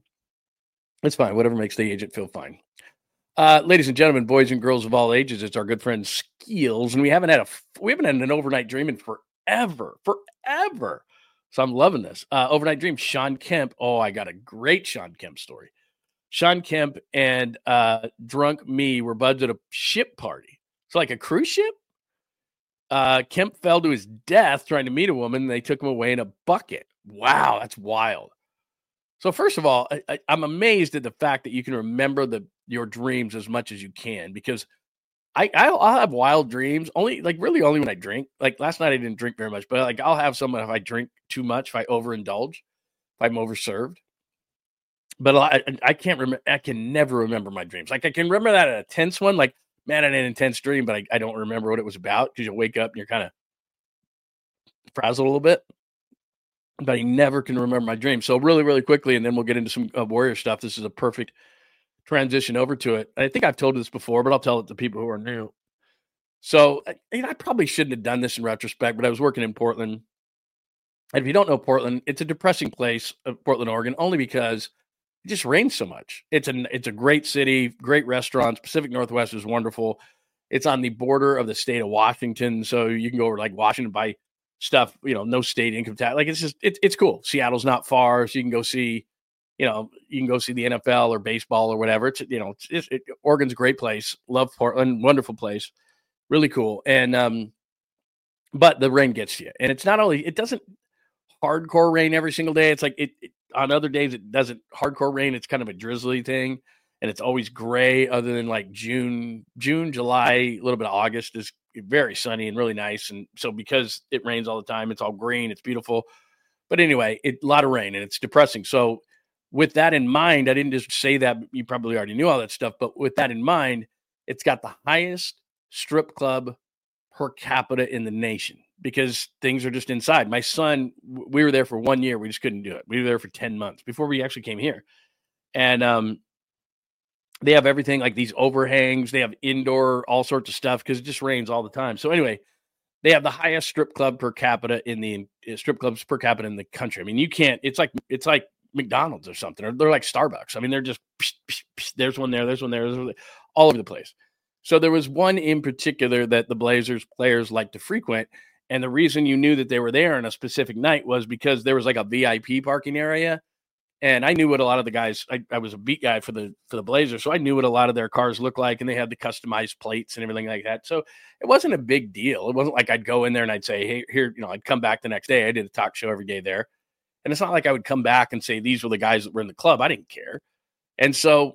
It's fine. Whatever makes the agent feel fine. Uh, ladies and gentlemen, boys and girls of all ages, it's our good friend Skeels, and we haven't had a we haven't had an overnight dream in forever, forever. So I'm loving this. Uh, overnight dream, Sean Kemp. Oh, I got a great Sean Kemp story. Sean Kemp and uh, drunk me were buds at a ship party. It's like a cruise ship. Uh, Kemp fell to his death trying to meet a woman. And they took him away in a bucket. Wow, that's wild. So first of all, I, I, I'm amazed at the fact that you can remember the your dreams as much as you can, because I I'll, I'll have wild dreams only like really only when I drink. Like last night I didn't drink very much, but like I'll have some if I drink too much, if I overindulge, if I'm overserved. But I, I can't remember. I can never remember my dreams. Like I can remember that a tense one. Like, man, I had an intense dream, but I, I don't remember what it was about, because you wake up and you're kind of frazzled a little bit. But I never can remember my dreams. So really, really quickly, and then we'll get into some uh, Warrior stuff. This is a perfect transition over to it. I think I've told this before, but I'll tell it to people who are new. So I, I probably shouldn't have done this in retrospect, but I was working in Portland. And if you don't know Portland, it's a depressing place, uh, Portland, Oregon, only because it just rains so much. It's a it's a great city, great restaurants. Pacific Northwest is wonderful. It's on the border of the state of Washington, so you can go over like Washington, buy stuff. You know, no state income tax. Like it's just it's it's cool. Seattle's not far, so you can go see. You know, you can go see the N F L or baseball or whatever. It's you know, it's, it, Oregon's a great place. Love Portland, wonderful place, really cool. And um, but the rain gets to you, and it's not only it doesn't hardcore rain every single day. It's like it, it on other days it doesn't hardcore rain. It's kind of a drizzly thing, and it's always gray. Other than like June, June, July, a little bit of August is very sunny and really nice. And so because it rains all the time, it's all green, it's beautiful. But anyway, it, a lot of rain and it's depressing. So with that in mind, I didn't just say that. You probably already knew all that stuff. But with that in mind, it's got the highest strip club per capita in the nation because things are just inside. My son, we were there for one year. We just couldn't do it. We were there for ten months before we actually came here. And um, they have everything like these overhangs. They have indoor, all sorts of stuff because it just rains all the time. So anyway, they have the highest strip club per capita in the uh, strip clubs per capita in the country. I mean, you can't, it's like, it's like McDonald's or something, or they're like Starbucks. I mean, they're just, psh, psh, psh, there's one there, there's one there, there's one there, all over the place. So there was one in particular that the Blazers players like to frequent. And the reason you knew that they were there on a specific night was because there was like a V I P parking area. And I knew what a lot of the guys, I, I was a beat guy for the for the Blazers, so I knew what a lot of their cars looked like, and they had the customized plates and everything like that. So it wasn't a big deal. It wasn't like I'd go in there and I'd say, hey, here, you know, I'd come back the next day. I did a talk show every day there. And it's not like I would come back and say, these were the guys that were in the club. I didn't care. And so,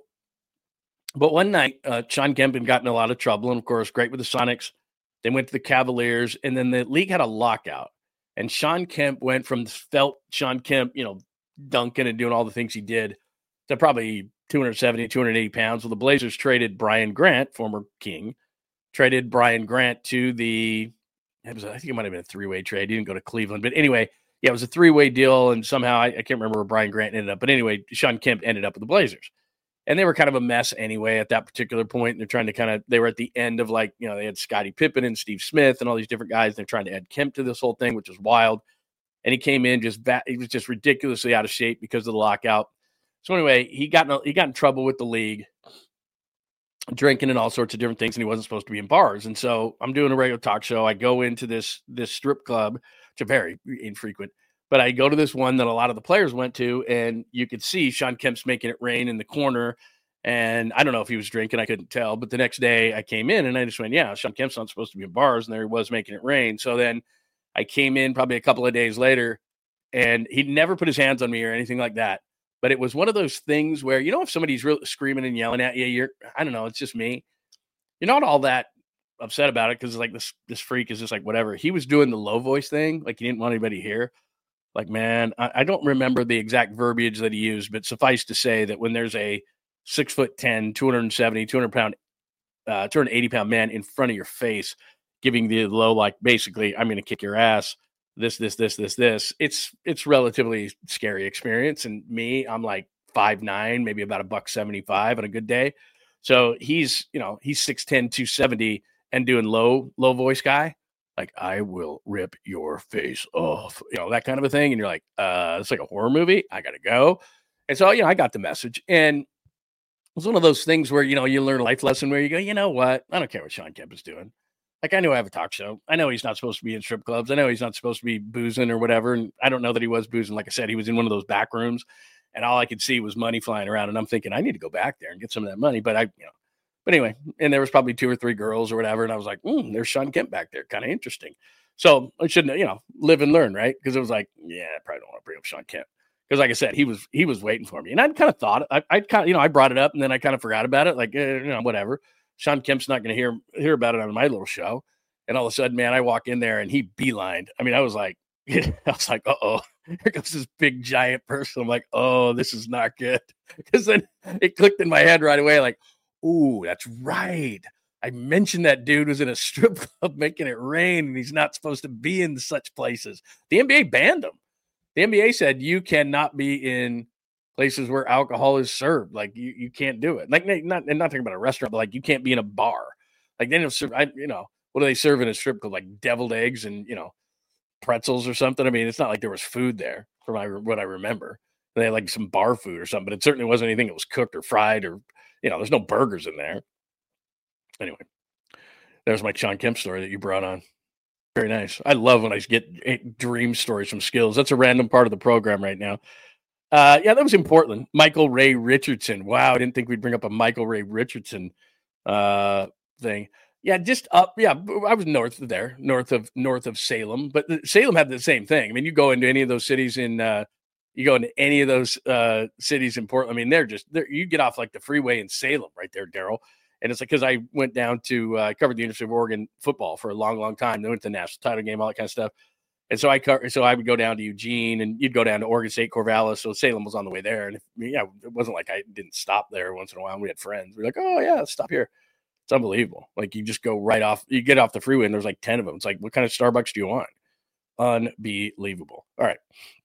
but one night, uh, Sean Kemp had gotten in a lot of trouble, and of course, great with the Sonics. They went to the Cavaliers, and then the league had a lockout. And Sean Kemp went from felt Sean Kemp, you know, dunking and doing all the things he did to probably two seventy, two eighty pounds. Well, the Blazers traded Brian Grant, former King, traded Brian Grant to the, it was, I think it might have been a three-way trade. He didn't go to Cleveland. But anyway, yeah, it was a three-way deal, and somehow, I, I can't remember where Brian Grant ended up. But anyway, Sean Kemp ended up with the Blazers. And they were kind of a mess anyway at that particular point. And they're trying to kind of, they were at the end of like, you know, they had Scottie Pippen and Steve Smith and all these different guys. They're trying to add Kemp to this whole thing, which was wild. And he came in just, he was just ridiculously out of shape because of the lockout. So anyway, he got in, he got in trouble with the league, drinking and all sorts of different things, and he wasn't supposed to be in bars. And so I'm doing a regular talk show. I go into this this strip club, which is very infrequent, but I go to this one that a lot of the players went to, and you could see Sean Kemp's making it rain in the corner. And I don't know if he was drinking, I couldn't tell. But the next day I came in and I just went, yeah, Sean Kemp's not supposed to be in bars, and there he was making it rain. So then I came in probably a couple of days later, and he'd never put his hands on me or anything like that. But it was one of those things where, you know, if somebody's really screaming and yelling at you, you're, I don't know, it's just me. You're not all that upset about it because like this this freak is just like whatever. He was doing the low voice thing, like he didn't want anybody to hear. Like, man, I, I don't remember the exact verbiage that he used, but suffice to say that when there's a six foot ten, two seventy, two hundred pound, uh, two eighty pound man in front of your face, giving the low, like basically, I'm going to kick your ass. This, this, this, this, this. It's it's relatively scary experience. And me, I'm like five nine, maybe about a buck seventy-five on a good day. So he's, you know, he's six ten, two seventy and doing low, low voice guy. Like, I will rip your face off, you know, that kind of a thing. And you're like, uh, it's like a horror movie. I got to go. And so, you know, I got the message. And it was one of those things where, you know, you learn a life lesson where you go, you know what? I don't care what Sean Kemp is doing. Like, I know I have a talk show. I know he's not supposed to be in strip clubs. I know he's not supposed to be boozing or whatever. And I don't know that he was boozing. Like I said, he was in one of those back rooms, and all I could see was money flying around. And I'm thinking, I need to go back there and get some of that money. But I, you know, but anyway, and there was probably two or three girls or whatever. And I was like, mm, there's Sean Kemp back there. Kind of interesting. So I shouldn't, you know, live and learn, right? Because it was like, yeah, I probably don't want to bring up Sean Kemp. Because like I said, he was, he was waiting for me. And I kind of thought, I, I kind of, you know, I brought it up and then I kind of forgot about it. Like, eh, you know, whatever. Sean Kemp's not going to hear, hear about it on my little show. And all of a sudden, man, I walk in there and he beelined. I mean, I was like, I was like, uh-oh, here comes this big giant person. I'm like, oh, this is not good. Because then it clicked in my head right away, like, ooh, that's right. I mentioned that dude was in a strip club making it rain, and he's not supposed to be in such places. The N B A banned him. The N B A said you cannot be in places where alcohol is served. Like, you, you can't do it. Like, not, and not talking about a restaurant, but like, you can't be in a bar. Like, they don't serve, I, you know, what do they serve in a strip club? Like deviled eggs and, you know, pretzels or something. I mean, it's not like there was food there from my, what I remember. They had like some bar food or something, but it certainly wasn't anything that was cooked or fried or, you know, there's no burgers in there. Anyway, there's my Sean Kemp story that you brought on. Very nice. I love when I get dream stories from Skills. That's a random part of the program right now. Uh, yeah, that was in Portland. Michael Ray Richardson. Wow, I didn't think we'd bring up a Michael Ray Richardson uh, thing. Yeah, just up. Yeah, I was north of there, north of north of Salem. But Salem had the same thing. I mean, you go into any of those cities in, uh, you go into any of those uh, cities in Portland. I mean, they're just, they're, you get off like the freeway in Salem right there, Daryl, And it's like, because I went down to, uh, I covered the University of Oregon football for a long, long time. They went to the national title game, all that kind of stuff. And so I co- so I would go down to Eugene, and you'd go down to Oregon State, Corvallis. So Salem was on the way there. And if, yeah, it wasn't like I didn't stop there once in a while. We had friends. We were like, oh, yeah, let's stop here. It's unbelievable. Like, you just go right off, you get off the freeway, and there's like ten of them. It's like, what kind of Starbucks do you want? Unbelievable. All right.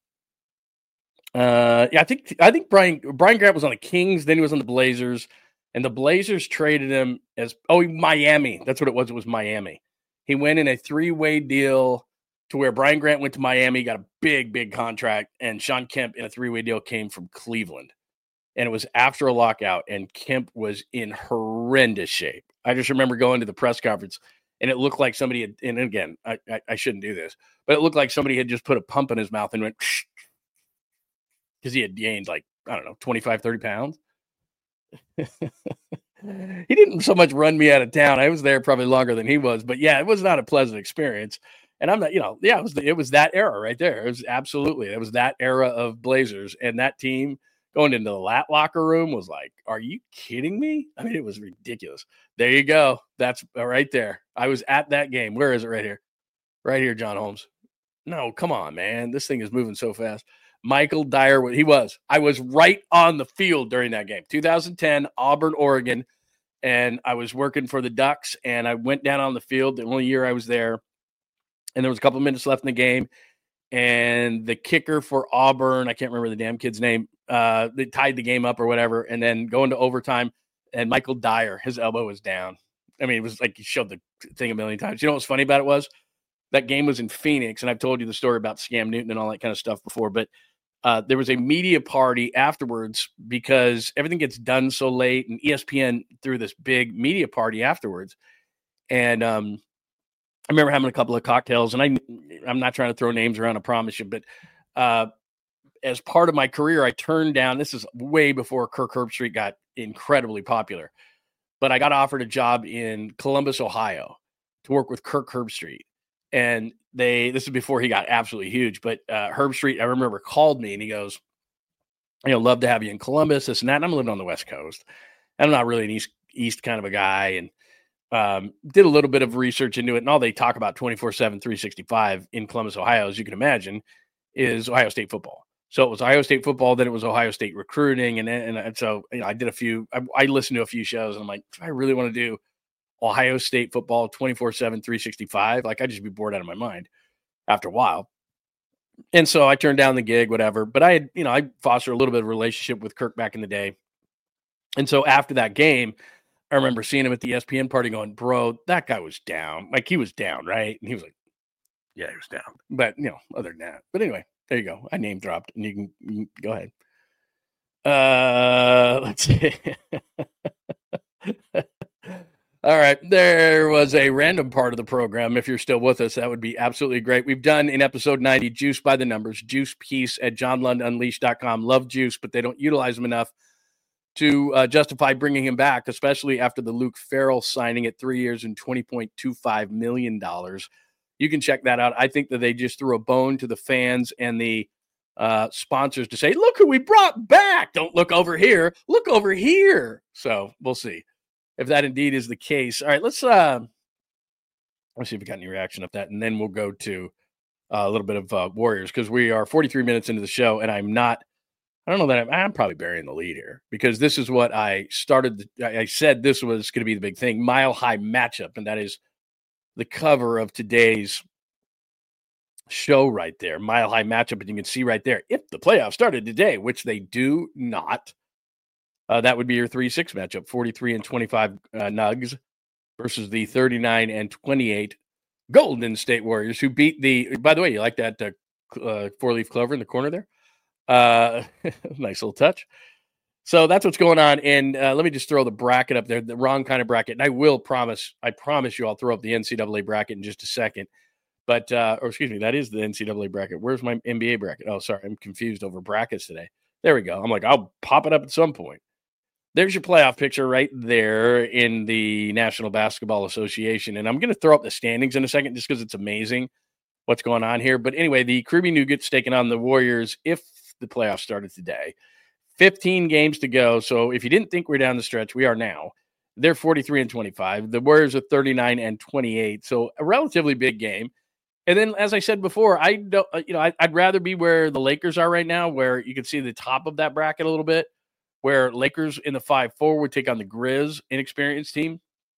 Uh, yeah, I think I think Brian Brian Grant was on the Kings, then he was on the Blazers, and the Blazers traded him as oh Miami. That's what it was. It was Miami. He went in a three-way deal to where Brian Grant went to Miami, got a big, big contract, and Shawn Kemp in a three-way deal came from Cleveland. And it was after a lockout, and Kemp was in horrendous shape. I just remember going to the press conference, and it looked like somebody had, and again, I, I, I shouldn't do this, but it looked like somebody had just put a pump in his mouth and went, because he had gained like, I don't know, twenty-five, thirty pounds. He didn't so much run me out of town. I was there probably longer than he was, but yeah, it was not a pleasant experience. And I'm not, you know, yeah, it was, the, it was that era right there. It was absolutely, it was that era of Blazers, and that team going into the lat locker room was like, are you kidding me? I mean, it was ridiculous. There you go. That's right there. I was at that game. Where is it? Right here. Right here, John Holmes. No, come on, man. This thing is moving so fast. Michael Dyer, he was. I was right on the field during that game. two thousand ten, Auburn, Oregon. And I was working for the Ducks, and I went down on the field the only year I was there. And there was a couple of minutes left in the game. And the kicker for Auburn, I can't remember the damn kid's name, uh, they tied the game up or whatever, and then going to overtime, and Michael Dyer, his elbow was down. I mean, it was like he showed the thing a million times. You know what's funny about it was? That game was in Phoenix, and I've told you the story about Scam Newton and all that kind of stuff before, but uh, there was a media party afterwards because everything gets done so late, and E S P N threw this big media party afterwards. And um, I remember having a couple of cocktails, and I, I'm not trying to throw names around, I promise you, but uh, as part of my career, I turned down, this is way before Kirk Herbstreit got incredibly popular, but I got offered a job in Columbus, Ohio to work with Kirk Herbstreit. And they, this is before he got absolutely huge, but uh, Herbstreit, I remember, called me and he goes, you know, love to have you in Columbus, this and that. And I'm living on the West Coast. I'm not really an East, East kind of a guy. And um, did a little bit of research into it. And all they talk about twenty-four seven, three sixty-five in Columbus, Ohio, as you can imagine, is Ohio State football. So it was Ohio State football, then it was Ohio State recruiting. And, and, and so, you know, I did a few, I, I listened to a few shows, and I'm like, I really want to do Ohio State football twenty-four seven, three sixty-five. Like, I'd just be bored out of my mind after a while. And so I turned down the gig, whatever. But I had, you know, I fostered a little bit of a relationship with Kirk back in the day. And so after that game, I remember seeing him at the E S P N party going, bro, that guy was down. Like, he was down, right? And he was like, yeah, he was down. But, you know, other than that. But anyway, there you go. I name dropped, and you can, you can go ahead. Uh, let's see. All right. There was a random part of the program. If you're still with us, that would be absolutely great. We've done in episode ninety, Juice by the Numbers, Juice Piece at john lund unleashed dot com. Love Juice, but they don't utilize him enough to uh, justify bringing him back, especially after the Luke Farrell signing at three years and twenty point two five million dollars. You can check that out. I think that they just threw a bone to the fans and the uh, sponsors to say, look who we brought back. Don't look over here. Look over here. So we'll see if that indeed is the case. All right, let's uh, let's see if we got any reaction of that, and then we'll go to uh, a little bit of uh, Warriors, because we are forty-three minutes into the show, and I'm not, I don't know that I'm, I'm probably burying the lead here, because this is what I started. The, I said this was going to be the big thing, Mile High Matchup, and that is the cover of today's show right there, Mile High Matchup, and you can see right there, if the playoffs started today, which they do not, Uh, that would be your three six matchup, forty-three and twenty-five uh, Nugs versus the thirty-nine and twenty-eight Golden State Warriors, who beat the, by the way, you like that uh, uh, four-leaf clover in the corner there? Uh, nice little touch. So that's what's going on. And uh, let me just throw the bracket up there, the wrong kind of bracket. And I will promise, I promise you I'll throw up the N C double A bracket in just a second. But, uh, or excuse me, that is the N C double A bracket. Where's my N B A bracket? Oh, sorry, I'm confused over brackets today. There we go. I'm like, I'll pop it up at some point. There's your playoff picture right there in the National Basketball Association. And I'm going to throw up the standings in a second just because it's amazing what's going on here. But anyway, the Kirby Nuggets taking on the Warriors if the playoffs started today. fifteen games to go. So if you didn't think we're down the stretch, we are now. They're forty-three and twenty-five. The Warriors are thirty-nine and twenty-eight. So a relatively big game. And then, as I said before, I don't, you know, I, I'd rather be where the Lakers are right now, where you can see the top of that bracket a little bit, where Lakers in the five four would take on the Grizz, inexperienced team.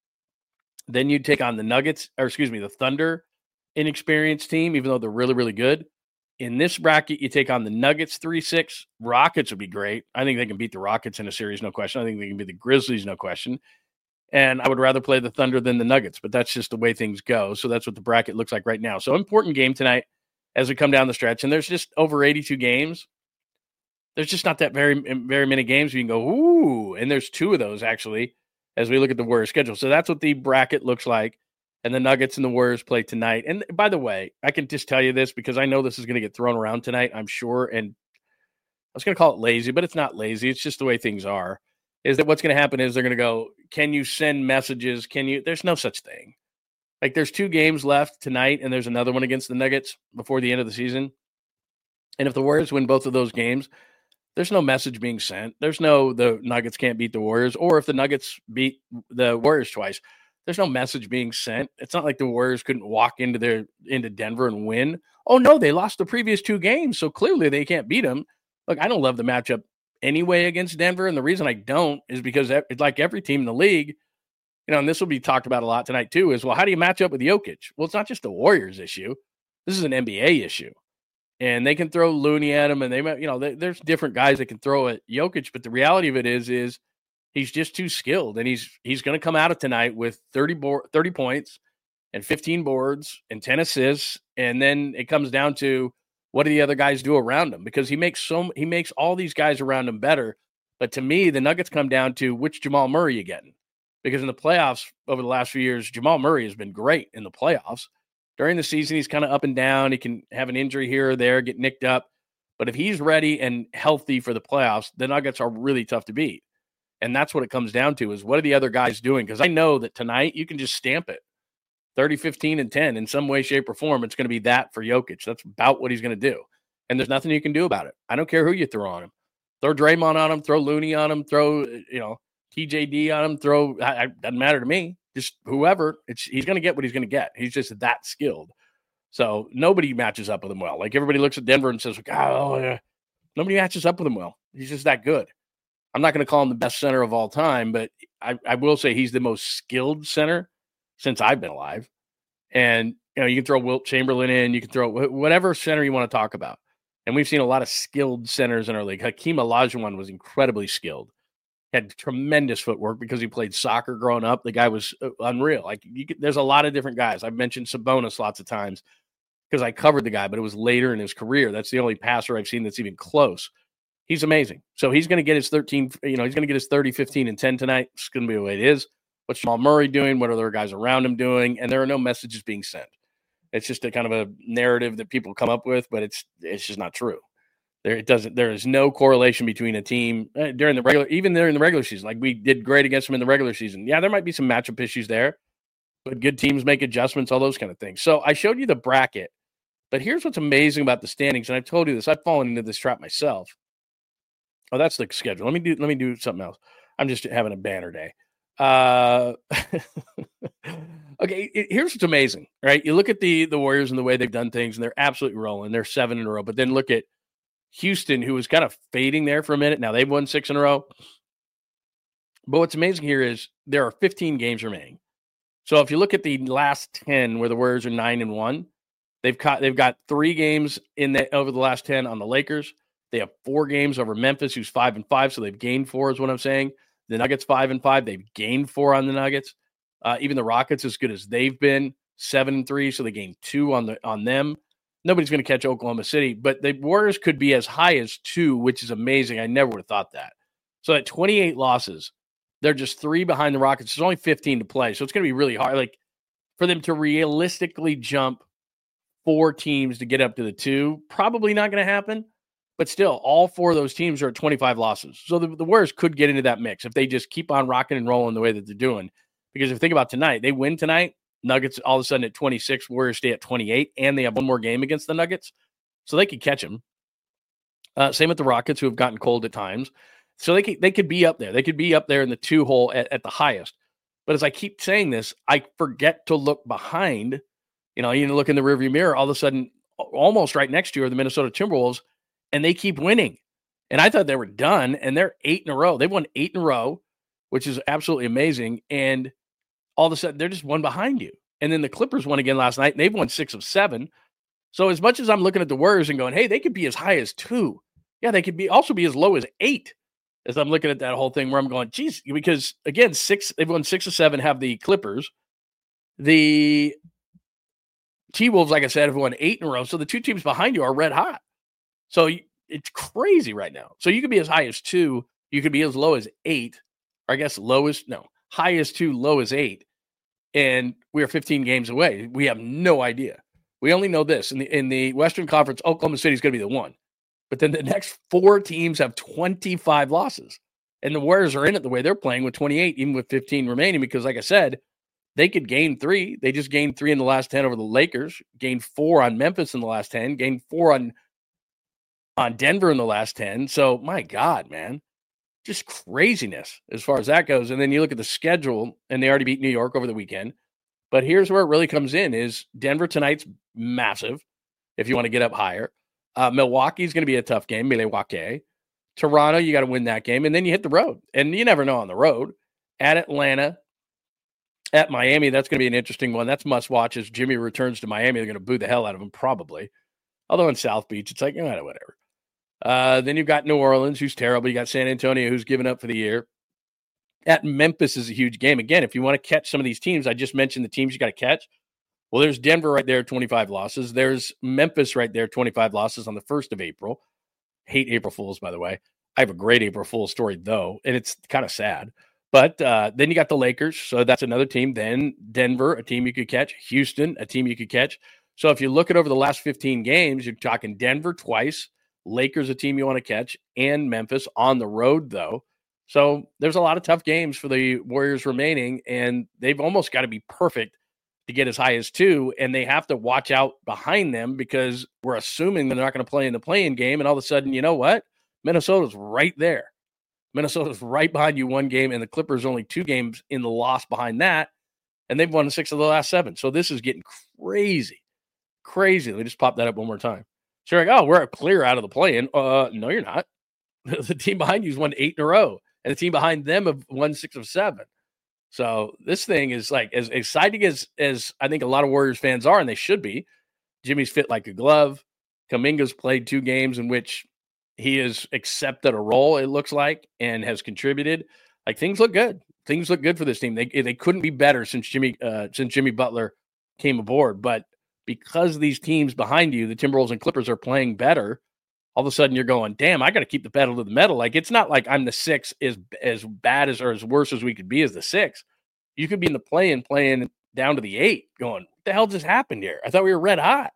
Then you'd take on the Nuggets, or excuse me, the Thunder, inexperienced team, even though they're really, really good. In this bracket, you take on the Nuggets three six. Rockets would be great. I think they can beat the Rockets in a series, no question. I think they can beat the Grizzlies, no question. And I would rather play the Thunder than the Nuggets, but that's just the way things go. So that's what the bracket looks like right now. So important game tonight as we come down the stretch. And there's just over eighty-two games. There's just not that very, very many games you can go, ooh. And there's two of those, actually, as we look at the Warriors schedule. So that's what the bracket looks like. And the Nuggets and the Warriors play tonight. And by the way, I can just tell you this because I know this is going to get thrown around tonight, I'm sure. And I was going to call it lazy, but it's not lazy. It's just the way things are. Is that what's going to happen is they're going to go, can you send messages? Can you? There's no such thing. Like there's two games left tonight, and there's another one against the Nuggets before the end of the season. And if the Warriors win both of those games, there's no message being sent. There's no the Nuggets can't beat the Warriors. Or if the Nuggets beat the Warriors twice, there's no message being sent. It's not like the Warriors couldn't walk into their into Denver and win. Oh, no, they lost the previous two games, so clearly they can't beat them. Look, I don't love the matchup anyway against Denver, and the reason I don't is because it's like every team in the league, you know, and this will be talked about a lot tonight too, is, well, how do you match up with Jokic? Well, it's not just a Warriors issue. This is an N B A issue. And they can throw Looney at him, and they, you know, they, there's different guys that can throw at Jokic, but the reality of it is, is he's just too skilled, and he's he's going to come out of tonight with thirty, board, thirty points and fifteen boards and ten assists, and then it comes down to, what do the other guys do around him? Because he makes so he makes all these guys around him better. But to me, the Nuggets come down to which Jamal Murray you getting. Because in the playoffs over the last few years, Jamal Murray has been great in the playoffs. During the season, he's kind of up and down. He can have an injury here or there, get nicked up. But if he's ready and healthy for the playoffs, the Nuggets are really tough to beat. And that's what it comes down to, is what are the other guys doing? Because I know that tonight you can just stamp it. thirty, fifteen, and ten in some way, shape, or form. It's going to be that for Jokic. That's about what he's going to do. And there's nothing you can do about it. I don't care who you throw on him. Throw Draymond on him, throw Looney on him, throw, you know, T J D on him, throw, I, I, doesn't matter to me. Just whoever, it's he's going to get what he's going to get. He's just that skilled. So nobody matches up with him well. Like everybody looks at Denver and says, oh, yeah. Nobody matches up with him well. He's just that good. I'm not going to call him the best center of all time, but I, I will say he's the most skilled center since I've been alive. And, you know, you can throw Wilt Chamberlain in, you can throw whatever center you want to talk about. And we've seen a lot of skilled centers in our league. Hakeem Olajuwon was incredibly skilled. Had tremendous footwork because he played soccer growing up. The guy was unreal. Like you could, there's a lot of different guys. I've mentioned Sabonis lots of times because I covered the guy, but it was later in his career. That's the only passer I've seen that's even close. He's amazing. So he's going to get his thirteen, you know, he's going to get his thirty, fifteen, and ten tonight. It's going to be the way it is. What's Jamal Murray doing? What are other guys around him doing? And there are no messages being sent. It's just a kind of a narrative that people come up with, but it's it's just not true. There it doesn't. There is no correlation between a team uh, during the regular, even during the regular season. Like we did great against them in the regular season. Yeah, there might be some matchup issues there, but good teams make adjustments, all those kind of things. So I showed you the bracket, but here's what's amazing about the standings. And I've told you this. I've fallen into this trap myself. Oh, that's the schedule. Let me do. Let me do something else. I'm just having a banner day. Uh, okay, it, here's what's amazing, right? You look at the the Warriors and the way they've done things, and they're absolutely rolling. They're seven in a row. But then look at Houston, who was kind of fading there for a minute. Now they've won six in a row. But what's amazing here is there are fifteen games remaining. So if you look at the last ten, where the Warriors are nine and one, they've caught they've got three games in the over the last ten on the Lakers. They have four games over Memphis, who's five and five, so they've gained four, is what I'm saying. The Nuggets five and five, they've gained four on the Nuggets. Uh, even the Rockets, as good as they've been, seven and three, so they gained two on the on them. Nobody's going to catch Oklahoma City, but the Warriors could be as high as two, which is amazing. I never would have thought that. So at twenty-eight losses, they're just three behind the Rockets. There's only fifteen to play, so it's going to be really hard. Like for them to realistically jump four teams to get up to the two, probably not going to happen. But still, all four of those teams are at twenty-five losses. So the, the Warriors could get into that mix if they just keep on rocking and rolling the way that they're doing. Because if you think about tonight, they win tonight, Nuggets all of a sudden at twenty-six, Warriors stay at twenty-eight, and they have one more game against the Nuggets. So they could catch them. Uh, same with the Rockets, who have gotten cold at times. So they could, they could be up there. They could be up there in the two hole at, at the highest. But as I keep saying this, I forget to look behind. You know, you look in the rearview mirror, all of a sudden, almost right next to you are the Minnesota Timberwolves, and they keep winning. And I thought they were done, and they're eight in a row. They've won eight in a row, which is absolutely amazing. And all of a sudden, they're just one behind you. And then the Clippers won again last night, and they've won six of seven. So as much as I'm looking at the Warriors and going, hey, they could be as high as two. Yeah, they could be also be as low as eight. As I'm looking at that whole thing where I'm going, geez, because again, six, they've won six of seven, have the Clippers. The T-Wolves, like I said, have won eight in a row. So the two teams behind you are red hot. So it's crazy right now. So you could be as high as two. You could be as low as eight. Or I guess lowest, no, high as two, low as eight. And we are fifteen games away. We have no idea. We only know this. In the, in the Western Conference, Oklahoma City is going to be the one. But then the next four teams have twenty-five losses. And the Warriors are in it the way they're playing with twenty-eight, even with fifteen remaining, because like I said, they could gain three. They just gained three in the last ten over the Lakers, gained four on Memphis in the last ten, gained four on, on Denver in the last ten. So, my God, man, just craziness as far as that goes. And then you look at the schedule, and they already beat New York over the weekend. But here's where it really comes in is Denver tonight's massive if you want to get up higher. Uh, Milwaukee's going to be a tough game, Milwaukee. Toronto, you got to win that game, and then you hit the road. And you never know on the road. At Atlanta, at Miami, that's going to be an interesting one. That's must watch as Jimmy returns to Miami. They're going to boo the hell out of him, probably. Although in South Beach, it's like, oh, whatever. Uh, then you've got New Orleans, who's terrible. You got San Antonio, who's given up for the year. At Memphis is a huge game. Again, if you want to catch some of these teams, I just mentioned the teams you got to catch. Well, there's Denver right there, twenty-five losses. There's Memphis right there, twenty-five losses on the first of April. Hate April Fools, by the way. I have a great April Fool's story, though, and it's kind of sad. But uh, then you got the Lakers, so that's another team. Then Denver, a team you could catch. Houston, a team you could catch. So if you look at over the last fifteen games, you're talking Denver twice, Lakers, a team you want to catch, and Memphis on the road, though. So there's a lot of tough games for the Warriors remaining, and they've almost got to be perfect to get as high as two, and they have to watch out behind them because we're assuming they're not going to play in the play-in game, and all of a sudden, you know what? Minnesota's right there. Minnesota's right behind you one game, and the Clippers only two games in the loss behind that, and they've won six of the last seven. So this is getting crazy. Crazy. Let me just pop that up one more time. So you're like, oh, we're clear out of the play-in. Uh, no, you're not. The team behind you has won eight in a row, and the team behind them have won six of seven. So this thing is like as exciting as, as I think a lot of Warriors fans are, and they should be. Jimmy's fit like a glove. Kuminga's played two games in which he has accepted a role, it looks like, and has contributed. Like things look good. Things look good for this team. They they couldn't be better since Jimmy uh, since Jimmy Butler came aboard. But because these teams behind you, the Timberwolves and Clippers, are playing better, all of a sudden you're going, damn, I got to keep the pedal to the metal. Like it's not like I'm the six as as bad as or as worse as we could be as the six. You could be in the play-in playing down to the eight, going, what the hell just happened here? I thought we were red hot.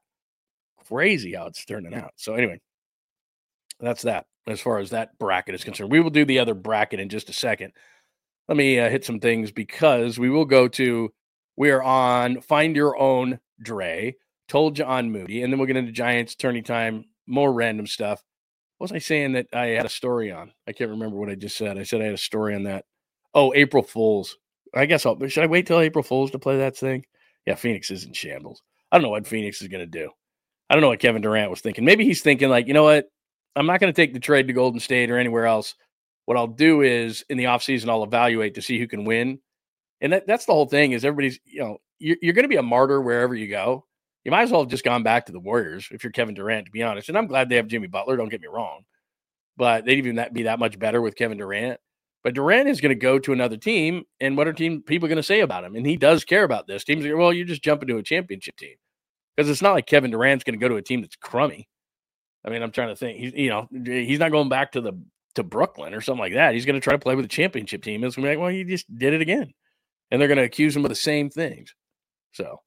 Crazy how it's turning out. So anyway, that's that as far as that bracket is concerned. We will do the other bracket in just a second. Let me uh, hit some things because we will go to, we're on Find Your Own Dre, Told You on Moody, and then we'll get into Giants, Tourney Time, more random stuff. What was I saying that I had a story on? I can't remember what I just said. I said I had a story on that. Oh, April Fools. I guess I'll, should I wait till April Fools to play that thing? Yeah, Phoenix is in shambles. I don't know what Phoenix is going to do. I don't know what Kevin Durant was thinking. Maybe he's thinking like, you know what? I'm not going to take the trade to Golden State or anywhere else. What I'll do is in the offseason, I'll evaluate to see who can win. And that, that's the whole thing is everybody's, you know, you're, you're going to be a martyr wherever you go. You might as well have just gone back to the Warriors if you're Kevin Durant, to be honest. And I'm glad they have Jimmy Butler. Don't get me wrong. But they'd even that be that much better with Kevin Durant. But Durant is going to go to another team, and what are team people going to say about him? And he does care about this. Teams are, well, you're just jumping to a championship team. Because it's not like Kevin Durant's going to go to a team that's crummy. I mean, I'm trying to think. He's, you know, he's not going back to the to Brooklyn or something like that. He's going to try to play with a championship team. It's going to be like, well, you just did it again. And they're going to accuse him of the same things. So,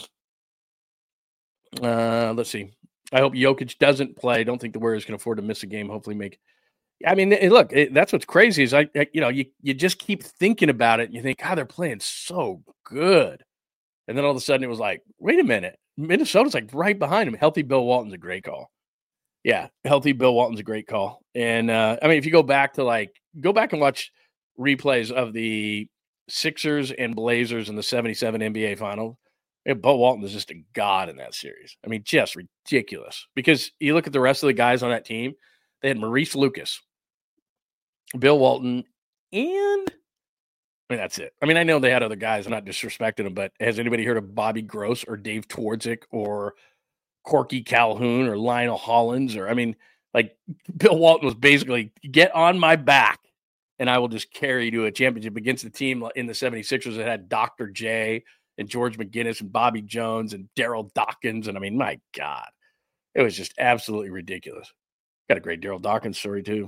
uh, let's see. I hope Jokic doesn't play. I don't think the Warriors can afford to miss a game. Hopefully make I mean, look, it, that's what's crazy is I, I, you know, you, you just keep thinking about it and you think, God, they're playing so good. And then all of a sudden it was like, wait a minute, Minnesota's like right behind him. Healthy Bill Walton's a great call. Yeah. Healthy Bill Walton's a great call. And uh, I mean, if you go back to like, go back and watch replays of the Sixers and Blazers in the seventy-seven N B A Finals. Yeah, Bo Walton is just a god in that series. I mean, just ridiculous. Because you look at the rest of the guys on that team, they had Maurice Lucas, Bill Walton, and I mean, that's it. I mean, I know they had other guys. I'm not disrespecting them, but has anybody heard of Bobby Gross or Dave Twardzik or Corky Calhoun or Lionel Hollins? Or, I mean, like, Bill Walton was basically, get on my back and I will just carry you to a championship against the team in the seventy-sixers that had Doctor J and George McGinnis and Bobby Jones and Daryl Dawkins. And, I mean, my God, it was just absolutely ridiculous. Got a great Daryl Dawkins story, too.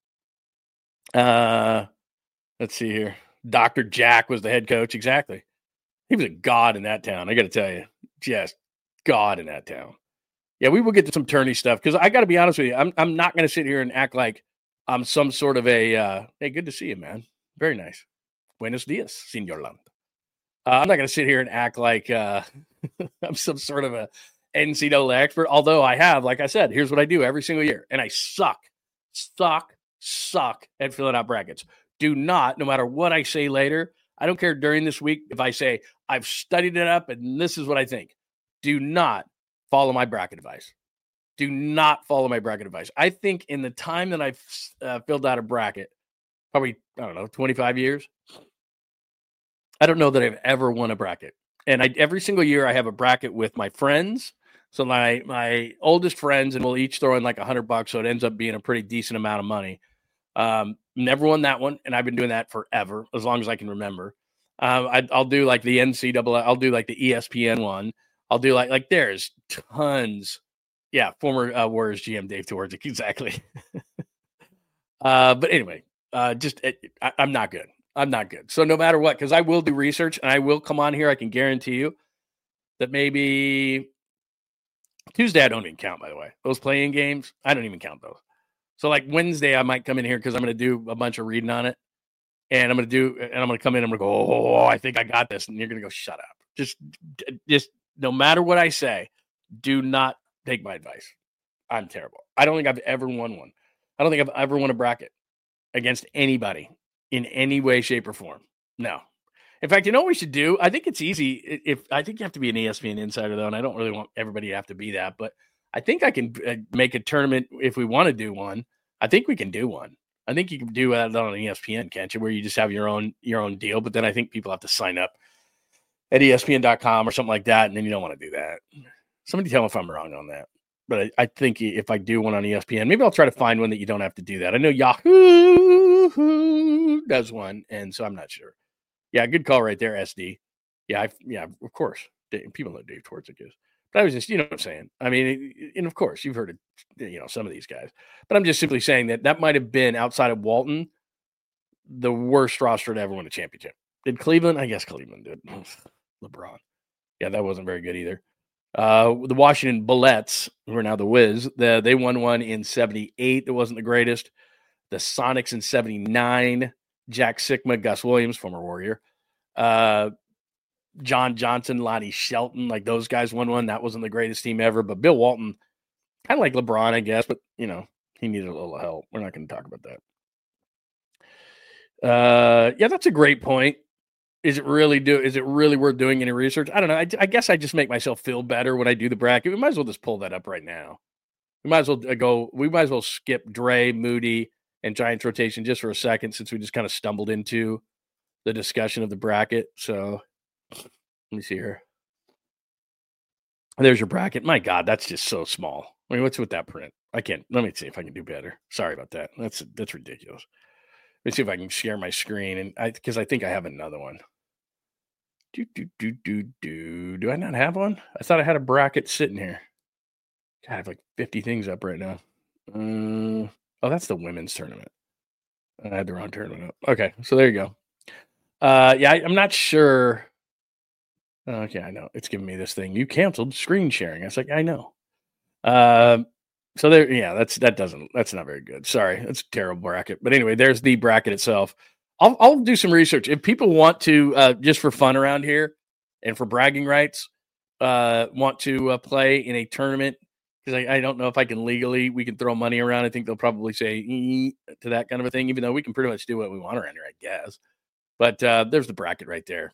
Uh, let's see here. Doctor Jack was the head coach. Exactly. He was a god in that town. I got to tell you, just god in that town. Yeah, we will get to some tourney stuff because I got to be honest with you. I'm I'm not going to sit here and act like I'm some sort of a, uh, hey, good to see you, man. Very nice. Buenos dias, Senor Land. Uh, I'm not going to sit here and act like uh, I'm some sort of a N C double A expert, although I have, like I said, here's what I do every single year. And I suck, suck, suck at filling out brackets. Do not, no matter what I say later, I don't care during this week if I say, I've studied it up and this is what I think. Do not follow my bracket advice. Do not follow my bracket advice. I think in the time that I've uh, filled out a bracket, probably, I don't know, twenty-five years, I don't know that I've ever won a bracket. And I, every single year I have a bracket with my friends. So my my oldest friends, and we'll each throw in like a hundred bucks. So it ends up being a pretty decent amount of money. Um, never won that one, and I've been doing that forever, as long as I can remember. Um, I, I'll do like the N C double A. I'll do like the E S P N one. I'll do like like there's tons. Yeah, former uh, Warriors G M Dave Twardzik, exactly. uh, but anyway, uh, just it, I, I'm not good. I'm not good. So no matter what, because I will do research and I will come on here. I can guarantee you that maybe Tuesday I don't even count. By the way, those playing games I don't even count those. So like Wednesday, I might come in here because I'm going to do a bunch of reading on it, and I'm going to do, and I'm going to come in and I'm going to go, oh, I think I got this, and you're going to go, shut up. Just, just no matter what I say, do not take my advice. I'm terrible. I don't think I've ever won one. I don't think I've ever won a bracket against anybody in any way, shape, or form. No. In fact, you know what we should do? I think it's easy. If I think you have to be an E S P N insider though, and I don't really want everybody to have to be that, but I think I can uh, make a tournament if we want to do one. I think we can do one. I think you can do that on E S P N, can't you? Where you just have your own your own deal, but then I think people have to sign up at E S P N dot com or something like that, and then you don't want to do that. Somebody tell me if I'm wrong on that. But I, I think if I do one on E S P N, maybe I'll try to find one that you don't have to do that. I know Yahoo does one, and so I'm not sure. Yeah, good call right there, S D. Yeah, I, yeah, of course. People know Dave Twardzik is. But I was just, you know what I'm saying? I mean, and of course, you've heard of, you know, some of these guys. But I'm just simply saying that that might have been, outside of Walton, the worst roster to ever win a championship. Did Cleveland? I guess Cleveland did. LeBron. Yeah, that wasn't very good either. Uh, the Washington Bullets, who are now the Wiz, the, they won one in seventy-eight. That wasn't the greatest. The Sonics in seventy-nine. Jack Sikma, Gus Williams, former Warrior. Uh, John Johnson, Lonnie Shelton, like those guys won one. That wasn't the greatest team ever. But Bill Walton, kind of like LeBron, I guess, but, you know, he needed a little help. We're not going to talk about that. Uh, yeah, that's a great point. Is it really do? Is it really worth doing any research? I don't know. I, I guess I just make myself feel better when I do the bracket. We might as well just pull that up right now. We might as well go. We might as well skip Dre, Moody, and Giants rotation just for a second, since we just kind of stumbled into the discussion of the bracket. So let me see here. There's your bracket. My God, that's just so small. I mean, what's with that print? I can't. Let me see if I can do better. Sorry about that. That's that's ridiculous. Let me see if I can share my screen, and I because I think I have another one. Do do do do do. Do I not have one? I thought I had a bracket sitting here. God, I have like fifty things up right now. Um, oh, that's the women's tournament. I had the wrong tournament up. Okay, so there you go. Uh, yeah, I, I'm not sure. Okay, I know it's giving me this thing. You canceled screen sharing. I was like, I know. Um, so there, yeah, that's that doesn't that's not very good. Sorry, that's a terrible bracket. But anyway, there's the bracket itself. I'll I'll do some research if people want to, uh, just for fun around here and for bragging rights, uh, want to uh, play in a tournament, because I, I don't know if I can legally, we can throw money around. I think they'll probably say ee, to that kind of a thing, even though we can pretty much do what we want around here, I guess. But uh, there's the bracket right there.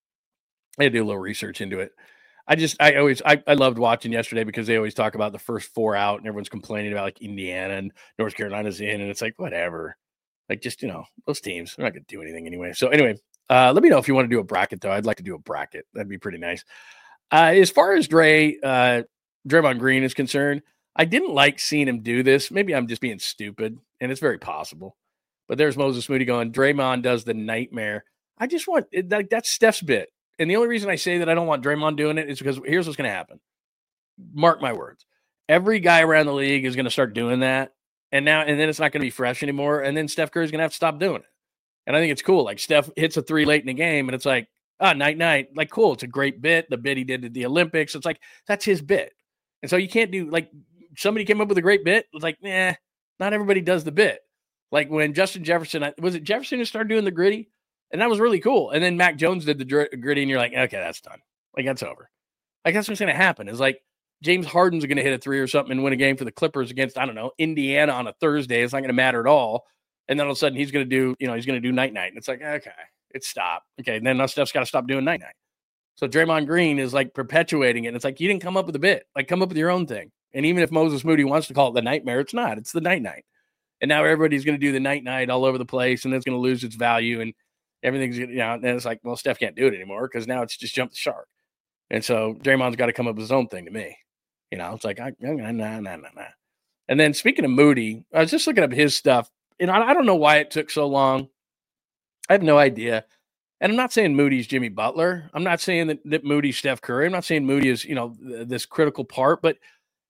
I had to do a little research into it. I just, I always, I, I loved watching yesterday because they always talk about the first four out and everyone's complaining about like Indiana and North Carolina's in. And it's like, whatever. Like, just, you know, those teams, they're not going to do anything anyway. So anyway, uh, let me know if you want to do a bracket, though. I'd like to do a bracket. That'd be pretty nice. Uh, as far as Dre, uh, Draymond Green is concerned, I didn't like seeing him do this. Maybe I'm just being stupid, and it's very possible. But there's Moses Moody going, Draymond does the nightmare. I just want, that, that's Steph's bit. And the only reason I say that I don't want Draymond doing it is because here's what's going to happen. Mark my words. Every guy around the league is going to start doing that. And now, and then it's not going to be fresh anymore. And then Steph Curry's going to have to stop doing it. And I think it's cool. Like Steph hits a three late in the game and it's like, ah, oh, night, night. Like, cool. It's a great bit. The bit he did at the Olympics. It's like, that's his bit. And so you can't do like somebody came up with a great bit. It's like, nah, not everybody does the bit. Like when Justin Jefferson, was it Jefferson who started doing the gritty? And that was really cool. And then Mac Jones did the dr- gritty and you're like, okay, that's done. Like that's over. Like that's what's going to happen. It's like James Harden's going to hit a three or something and win a game for the Clippers against, I don't know, Indiana on a Thursday. It's not going to matter at all. And then all of a sudden he's going to do, you know, he's going to do night night. And it's like, okay, it's stop. Okay. And then now Steph's got to stop doing night night. So Draymond Green is like perpetuating it. And it's like, you didn't come up with a bit, like come up with your own thing. And even if Moses Moody wants to call it the nightmare, it's not, it's the night night. And now everybody's going to do the night night all over the place and it's going to lose its value. And everything's, you know, and it's like, well, Steph can't do it anymore because now it's just jump the shark. And so Draymond's got to come up with his own thing to me. You know, it's like, I, nah, nah, nah, nah, nah. And then speaking of Moody, I was just looking up his stuff. And I, I don't know why it took so long. I have no idea. And I'm not saying Moody's Jimmy Butler. I'm not saying that, that Moody's Steph Curry. I'm not saying Moody is, you know, th- this critical part. But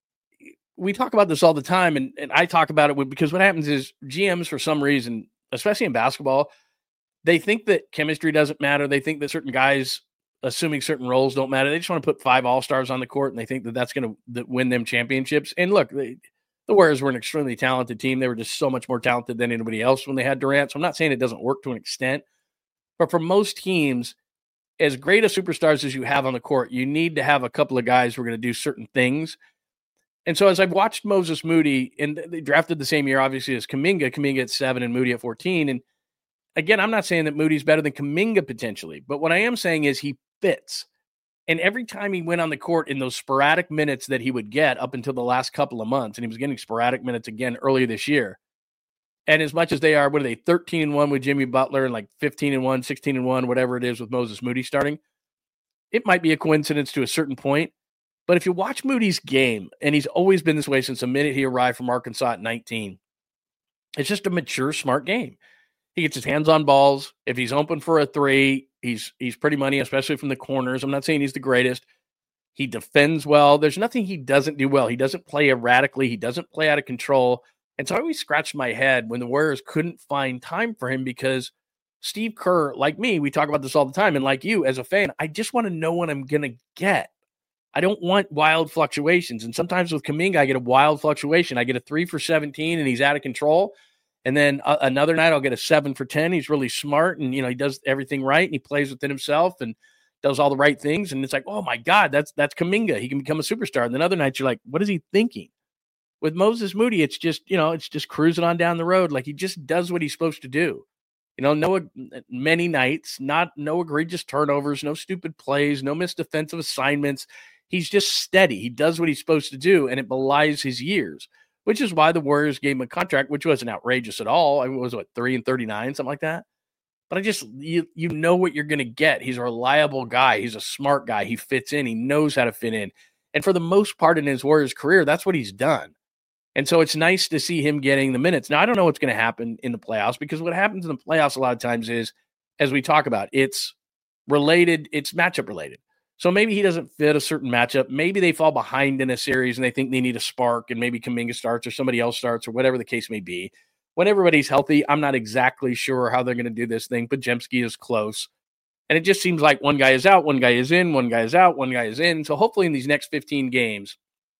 we talk about this all the time. And, and I talk about it because what happens is G Ms, for some reason, especially in basketball, they think that chemistry doesn't matter. They think that certain guys assuming certain roles don't matter. They just want to put five all-stars on the court, and they think that that's going to win them championships. And look, they, the Warriors were an extremely talented team. They were just so much more talented than anybody else when they had Durant. So I'm not saying it doesn't work to an extent. But for most teams, as great as superstars as you have on the court, you need to have a couple of guys who are going to do certain things. And so as I've watched Moses Moody, and they drafted the same year, obviously, as Kuminga, Kuminga at seven and Moody at fourteen. And again, I'm not saying that Moody's better than Kuminga potentially, but what I am saying is he fits. And every time he went on the court in those sporadic minutes that he would get up until the last couple of months, and he was getting sporadic minutes again earlier this year. And as much as they are, what are they, thirteen and one with Jimmy Butler and like fifteen and one, sixteen and one, whatever it is with Moses Moody starting, it might be a coincidence to a certain point. But if you watch Moody's game, and he's always been this way since the minute he arrived from Arkansas at nineteen, it's just a mature, smart game. He gets his hands on balls. If he's open for a three, he's he's pretty money, especially from the corners. I'm not saying he's the greatest. He defends well. There's nothing he doesn't do well. He doesn't play erratically. He doesn't play out of control. And so I always scratched my head when the Warriors couldn't find time for him because Steve Kerr, like me, we talk about this all the time. And like you as a fan, I just want to know what I'm going to get. I don't want wild fluctuations. And sometimes with Kuminga, I get a wild fluctuation. I get a three for seventeen and he's out of control. And then uh, another night I'll get a seven for ten. He's really smart and, you know, he does everything right and he plays within himself and does all the right things. And it's like, oh my God, that's, that's Kuminga. He can become a superstar. And then other nights you're like, what is he thinking? With Moses Moody, it's just, you know, it's just cruising on down the road. Like he just does what he's supposed to do. You know, no, many nights, not, no egregious turnovers, no stupid plays, no missed defensive assignments. He's just steady. He does what he's supposed to do, and it belies his years, which is why the Warriors gave him a contract, which wasn't outrageous at all. I mean, it was what, three and thirty-nine, something like that. But I just, you, you know what you're going to get. He's a reliable guy. He's a smart guy. He fits in. He knows how to fit in. And for the most part in his Warriors career, that's what he's done. And so it's nice to see him getting the minutes. Now, I don't know what's going to happen in the playoffs because what happens in the playoffs a lot of times is, as we talk about, it's related, it's matchup related. So maybe he doesn't fit a certain matchup. Maybe they fall behind in a series and they think they need a spark and maybe Kuminga starts or somebody else starts or whatever the case may be. When everybody's healthy, I'm not exactly sure how they're going to do this thing, but Podziemski is close. And it just seems like one guy is out, one guy is in, one guy is out, one guy is in. So hopefully in these next fifteen games,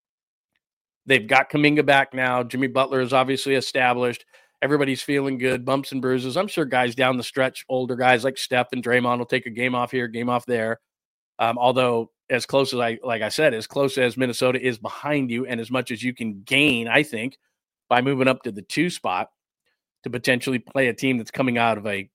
they've got Kuminga back now. Jimmy Butler is obviously established. Everybody's feeling good, bumps and bruises. I'm sure guys down the stretch, older guys like Steph and Draymond will take a game off here, game off there. Um, although as close as I, like I said, as close as Minnesota is behind you and as much as you can gain, I think, by moving up to the two spot to potentially play a team that's coming out of a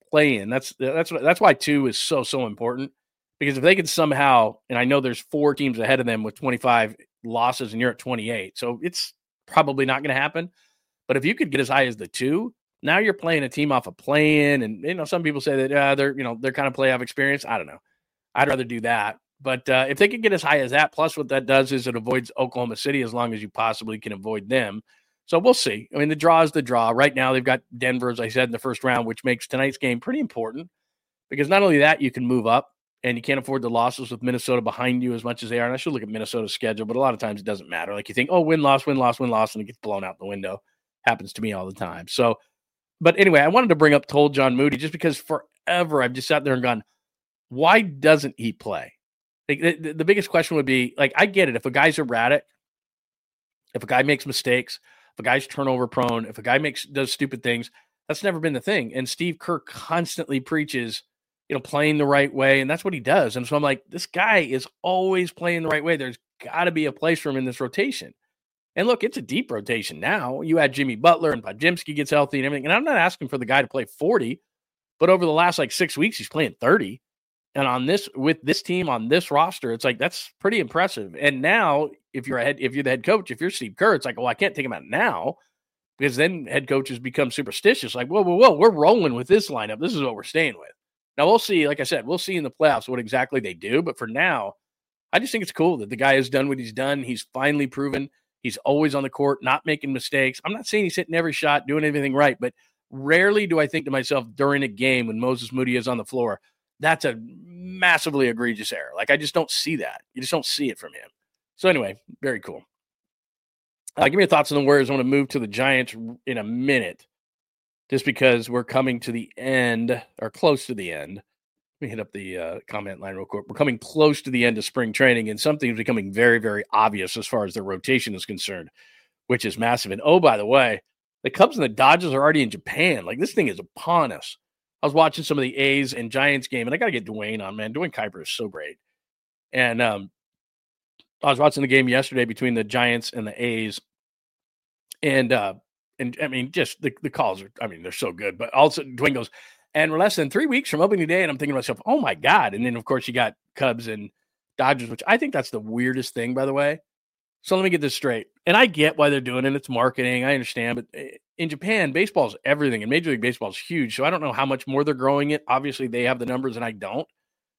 play in. That's that's that's why two is so so important, because if they can somehow, and I know there's four teams ahead of them with twenty-five losses, and you're at twenty-eight, so it's probably not going to happen. But if you could get as high as the two, now you're playing a team off a play-in, and you know some people say that uh, they're you know they're kind of playoff experience. I don't know. I'd rather do that. But uh, if they could get as high as that, plus what that does is it avoids Oklahoma City as long as you possibly can avoid them. So we'll see. I mean, the draw is the draw. Right now, they've got Denver, as I said, in the first round, which makes tonight's game pretty important, because not only that, you can move up, and you can't afford the losses with Minnesota behind you as much as they are. And I should look at Minnesota's schedule, but a lot of times it doesn't matter. Like you think, oh, win, loss, win, loss, win, loss, and it gets blown out the window. Happens to me all the time. So, but anyway, I wanted to bring up Told John Moody just because forever I've just sat there and gone, why doesn't he play? Like, the, the biggest question would be, like, I get it. If a guy's erratic, if a guy makes mistakes, if a guy's turnover prone, if a guy makes does stupid things, that's never been the thing. And Steve Kerr constantly preaches, you know, playing the right way, and that's what he does. And so I'm like, this guy is always playing the right way. There's got to be a place for him in this rotation. And look, it's a deep rotation now. You add Jimmy Butler, and Podziemski gets healthy and everything. And I'm not asking for the guy to play forty, but over the last like six weeks, he's playing thirty. And on this, with this team on this roster, it's like, that's pretty impressive. And now if you're a head, if you're the head coach, if you're Steve Kerr, it's like, well, I can't take him out now, because then head coaches become superstitious. Like, whoa, whoa, whoa, we're rolling with this lineup. This is what we're staying with. Now we'll see, like I said, we'll see in the playoffs what exactly they do. But for now, I just think it's cool that the guy has done what he's done. He's finally proven he's always on the court, not making mistakes. I'm not saying he's hitting every shot, doing everything right, but rarely do I think to myself during a game when Moses Moody is on the floor, that's a massively egregious error. Like, I just don't see that. You just don't see it from him. So anyway, very cool. Uh, give me your thoughts on the Warriors. I want to move to the Giants in a minute, just because we're coming to the end, or close to the end. Let me hit up the uh, comment line real quick. We're coming close to the end of spring training, and something is becoming very, very obvious as far as their rotation is concerned, which is massive. And oh, by the way, the Cubs and the Dodgers are already in Japan. Like, this thing is upon us. I was watching some of the A's and Giants game, and I got to get Dwayne on, man. Dwayne Kuiper is so great. And um, I was watching the game yesterday between the Giants and the A's. And, uh, and I mean, just the, the calls are, I mean, they're so good. But also, Dwayne goes, and we're less than three weeks from opening day. And I'm thinking to myself, oh, my God. And then, of course, you got Cubs and Dodgers, which I think that's the weirdest thing, by the way. So let me get this straight. And I get why they're doing it. It's marketing. I understand. But in Japan, baseball is everything, and Major League Baseball is huge. So I don't know how much more they're growing it. Obviously, they have the numbers, and I don't.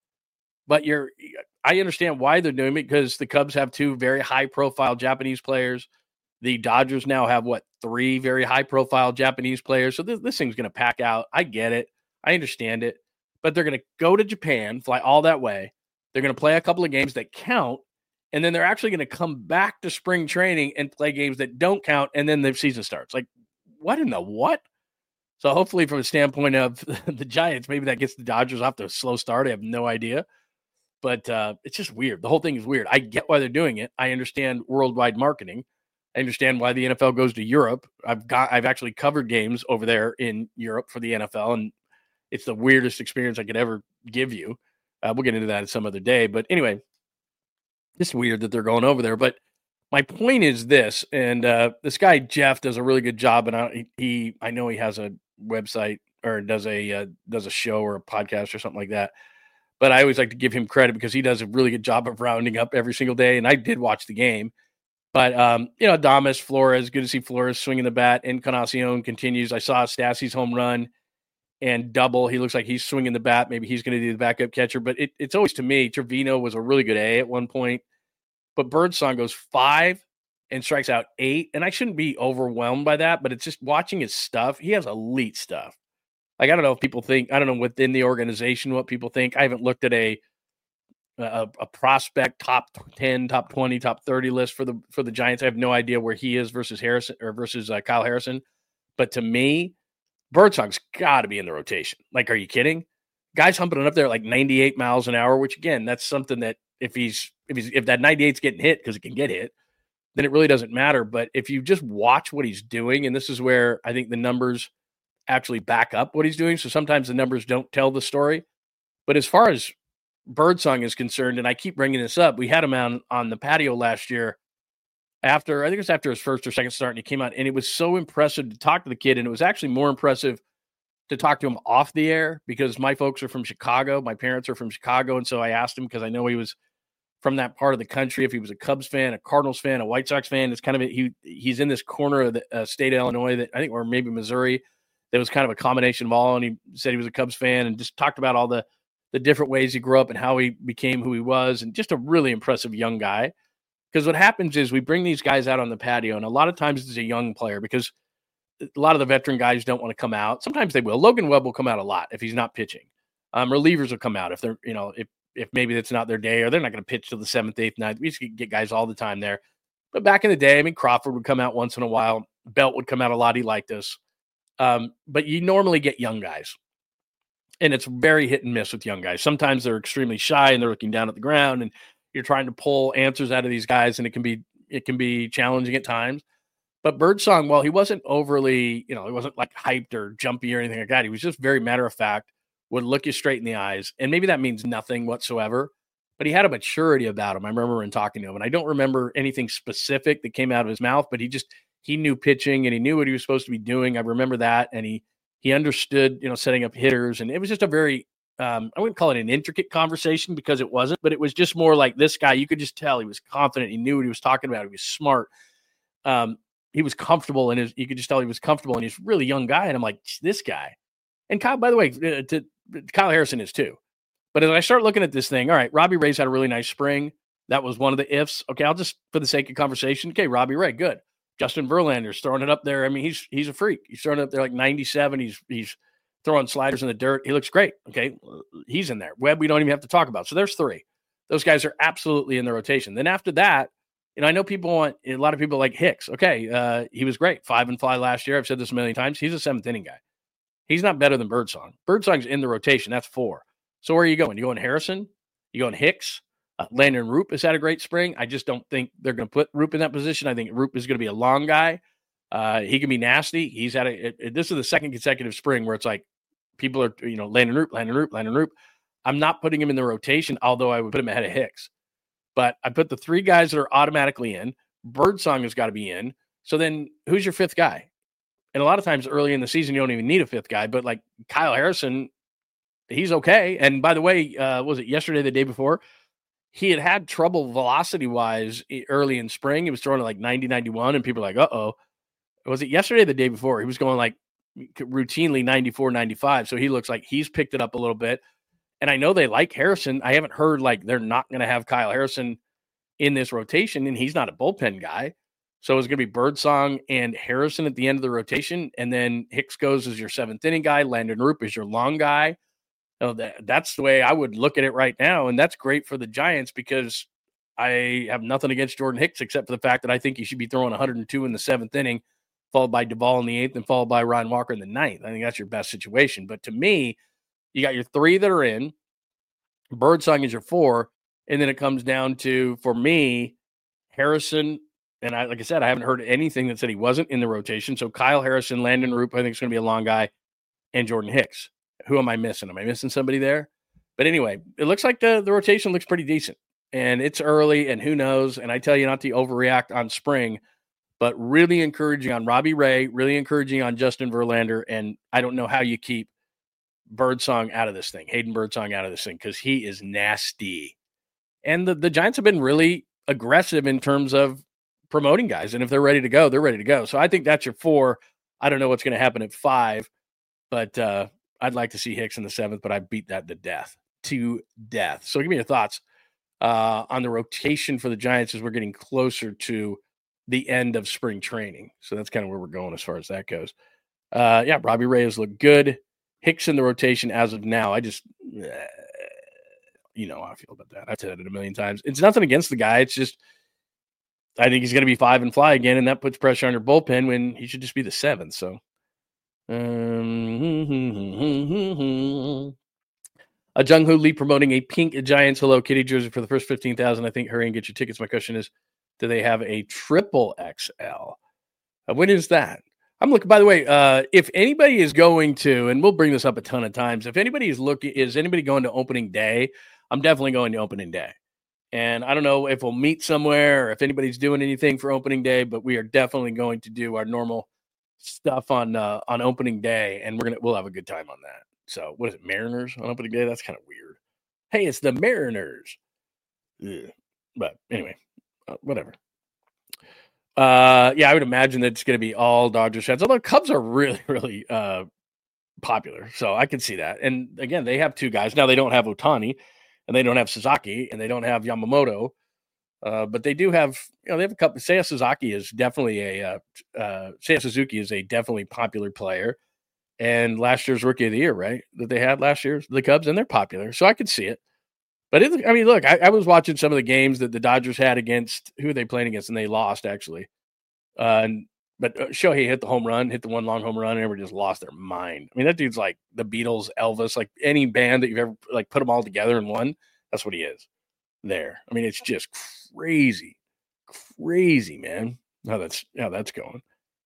But you're, I understand why they're doing it, because the Cubs have two very high-profile Japanese players. The Dodgers now have, what, three very high-profile Japanese players. So this, this thing's going to pack out. I get it. I understand it. But they're going to go to Japan, fly all that way. They're going to play a couple of games that count. And then they're actually going to come back to spring training and play games that don't count, and then the season starts. Like, what in the what? So hopefully from a standpoint of the Giants, maybe that gets the Dodgers off to a slow start. I have no idea. But uh, it's just weird. The whole thing is weird. I get why they're doing it. I understand worldwide marketing. I understand why the N F L goes to Europe. I've got I've actually covered games over there in Europe for the N F L, and it's the weirdest experience I could ever give you. Uh, we'll get into that some other day. But anyway, it's weird that they're going over there. But my point is this, and uh, this guy Jeff does a really good job, and I, he I know he has a website or does a uh, does a show or a podcast or something like that. But I always like to give him credit because he does a really good job of rounding up every single day. And I did watch the game. But, um, you know, Adames, Flores, good to see Flores swinging the bat. Encarnacion continues. I saw Stassi's home run and double. He looks like he's swinging the bat. Maybe he's going to do the backup catcher. But it, it's always, to me, Trevino was a really good A at one point. But Birdsong goes five and strikes out eight. And I shouldn't be overwhelmed by that, but it's just watching his stuff. He has elite stuff. Like, I don't know if people think, I don't know within the organization what people think. I haven't looked at a a, a prospect top ten, top twenty, top thirty list for the for the Giants. I have no idea where he is versus Harrison or versus uh, Kyle Harrison. But to me, Birdsong's got to be in the rotation. Like, are you kidding? Guy's humping it up there at like ninety-eight miles an hour, which again, that's something that if he's if he's if that ninety-eight's getting hit, because it can get hit, then it really doesn't matter. But if you just watch what he's doing, and this is where I think the numbers actually back up what he's doing. So sometimes the numbers don't tell the story. But as far as Birdsong is concerned, and I keep bringing this up, we had him on, on the patio last year after, I think it was after his first or second start, and he came out, and it was so impressive to talk to the kid, and it was actually more impressive to talk to him off the air because my folks are from Chicago. My parents are from Chicago. And so I asked him because I know he was from that part of the country. If he was a Cubs fan, a Cardinals fan, a White Sox fan, it's kind of, a, he he's in this corner of the uh, state of Illinois that I think, or maybe Missouri, that was kind of a combination of all. And he said he was a Cubs fan and just talked about all the, the different ways he grew up and how he became who he was. And just a really impressive young guy. Because what happens is we bring these guys out on the patio, and a lot of times it's a young player because a lot of the veteran guys don't want to come out. Sometimes they will. Logan Webb will come out a lot if he's not pitching. Um, relievers will come out if they're, you know, if if maybe that's not their day or they're not going to pitch till the seventh, eighth, ninth. We used to get guys all the time there. But back in the day, I mean, Crawford would come out once in a while. Belt would come out a lot. He liked us. Um, but you normally get young guys. And it's very hit and miss with young guys. Sometimes they're extremely shy and they're looking down at the ground and you're trying to pull answers out of these guys, and it can be it can be challenging at times. But Birdsong, well, he wasn't overly, you know, he wasn't like hyped or jumpy or anything like that. He was just very matter of fact, would look you straight in the eyes. And maybe that means nothing whatsoever, but he had a maturity about him. I remember in talking to him, and I don't remember anything specific that came out of his mouth, but he just, he knew pitching and he knew what he was supposed to be doing. I remember that. And he, he understood, you know, setting up hitters. And it was just a very, um, I wouldn't call it an intricate conversation because it wasn't, but it was just more like this guy. You could just tell he was confident. He knew what he was talking about. He was smart. Um, he was comfortable and you could just tell he was comfortable, and he's a really young guy. And I'm like, this guy. And Kyle, by the way, uh, to, Kyle Harrison is too. But as I start looking at this thing, all right, Robbie Ray's had a really nice spring. That was one of the ifs. Okay, I'll just, for the sake of conversation, okay, Robbie Ray, good. Justin Verlander's throwing it up there. I mean, he's he's a freak. He's throwing it up there like ninety-seven. He's he's throwing sliders in the dirt. He looks great. Okay, he's in there. Webb, we don't even have to talk about. So there's three. Those guys are absolutely in the rotation. Then after that, you know, I know people want, a lot of people like Hicks. Okay, uh, he was great. Five and fly last year. I've said this a million times. He's a seventh inning guy. He's not better than Birdsong. Birdsong's in the rotation. That's four. So where are you going? You going Harrison? You going Hicks? Uh, Landon Roop has had a great spring. I just don't think they're going to put Roop in that position. I think Roop is going to be a long guy. Uh, he can be nasty. He's had a, it, it, this is the second consecutive spring where it's like people are, you know, Landon Roop, Landon Roop, Landon Roop. I'm not putting him in the rotation, although I would put him ahead of Hicks. But I put the three guys that are automatically in. Birdsong has got to be in. So then who's your fifth guy? And a lot of times early in the season, you don't even need a fifth guy. But like Kyle Harrison, he's okay. And by the way, uh, was it yesterday, the day before? He had had trouble velocity-wise early in spring. He was throwing at like ninety, ninety-one, and people were like, uh-oh. Was it yesterday or the day before? He was going like routinely ninety-four, ninety-five. So he looks like he's picked it up a little bit. And I know they like Harrison. I haven't heard like they're not going to have Kyle Harrison in this rotation, and he's not a bullpen guy. So it's going to be Birdsong and Harrison at the end of the rotation, and then Hicks goes as your seventh inning guy. Landon Roop is your long guy. Oh, that, that's the way I would look at it right now, and that's great for the Giants because I have nothing against Jordan Hicks except for the fact that I think he should be throwing one hundred two in the seventh inning, followed by Duvall in the eighth, and followed by Ryan Walker in the ninth. I think that's your best situation. But to me, you got your three that are in. Birdsong is your four, and then it comes down to, for me, Harrison. And I, like I said, I haven't heard anything that said he wasn't in the rotation. So Kyle Harrison, Landon Roop, I think it's going to be a long guy, and Jordan Hicks. Who am I missing? Am I missing somebody there? But anyway, it looks like the, the rotation looks pretty decent. And it's early, and who knows? And I tell you not to overreact on spring, but really encouraging on Robbie Ray, really encouraging on Justin Verlander. And I don't know how you keep Birdsong out of this thing, Hayden Birdsong out of this thing, because he is nasty. And the, the Giants have been really aggressive in terms of promoting guys. And if they're ready to go, they're ready to go. So I think that's your four. I don't know what's going to happen at five, but uh, I'd like to see Hicks in the seventh, but I beat that to death, to death. So give me your thoughts uh, on the rotation for the Giants as we're getting closer to the end of spring training. So that's kind of where we're going as far as that goes. Uh, yeah, Robbie Ray has looked good. Hicks in the rotation as of now. I just, uh, you know how I feel about that. I've said it a million times. It's nothing against the guy. It's just, I think he's going to be five and fly again, and that puts pressure on your bullpen when he should just be the seventh. So, um, a Jung Hoo Lee promoting a pink Giants Hello Kitty jersey for the first fifteen thousand. I think hurry and get your tickets. My question is, do they have a triple X L? Uh, when is that? I'm looking, by the way, uh, if anybody is going to, and we'll bring this up a ton of times, if anybody is looking, is anybody going to opening day? I'm definitely going to opening day. And I don't know if we'll meet somewhere or if anybody's doing anything for opening day, but we are definitely going to do our normal stuff on uh, on opening day, and we're gonna we'll have a good time on that. So what is it, Mariners on opening day? That's kind of weird. Hey, it's the Mariners. Ugh. But anyway, uh, whatever. Uh, yeah, I would imagine that it's going to be all Dodgers fans. Although Cubs are really, really uh, popular, so I can see that. And again, they have two guys now. They don't have Ohtani, and they don't have Sasaki, and they don't have Yamamoto. Uh, but they do have, you know, they have a couple. Seiya Suzuki is definitely a uh, uh, Seiya Suzuki is a definitely popular player, and last year's Rookie of the Year, right? That they had last year, the Cubs, and they're popular, so I could see it. But it, I mean, look, I, I was watching some of the games that the Dodgers had against who are they playing against, and they lost actually. Uh, and but Shohei hit the home run, hit the one long home run, and everybody just lost their mind. I mean, that dude's like the Beatles, Elvis, like any band that you've ever like put them all together in one. That's what he is. There. I mean, it's just crazy, crazy, man. How that's how that's going.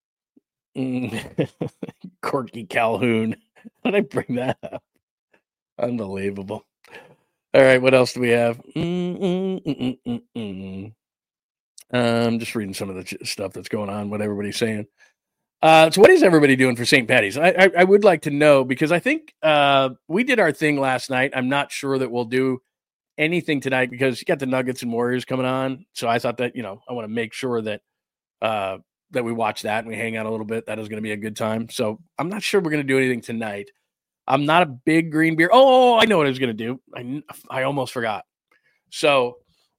Mm. Corky Calhoun. How did I bring that up? Unbelievable. All right, what else do we have? Mm-mm-mm-mm-mm. I'm just reading some of the stuff that's going on, what everybody's saying. Uh, so what is everybody doing for Saint Patty's? I, I, I would like to know, because I think uh, we did our thing last night. I'm not sure that we'll do anything tonight because you got the Nuggets and Warriors coming on. So I thought that, you know, I want to make sure that uh, that we watch that and we hang out a little bit. That is going to be a good time. So I'm not sure we're going to do anything tonight. I'm not a big green beer. Oh, I know what I was going to do. I, I almost forgot. So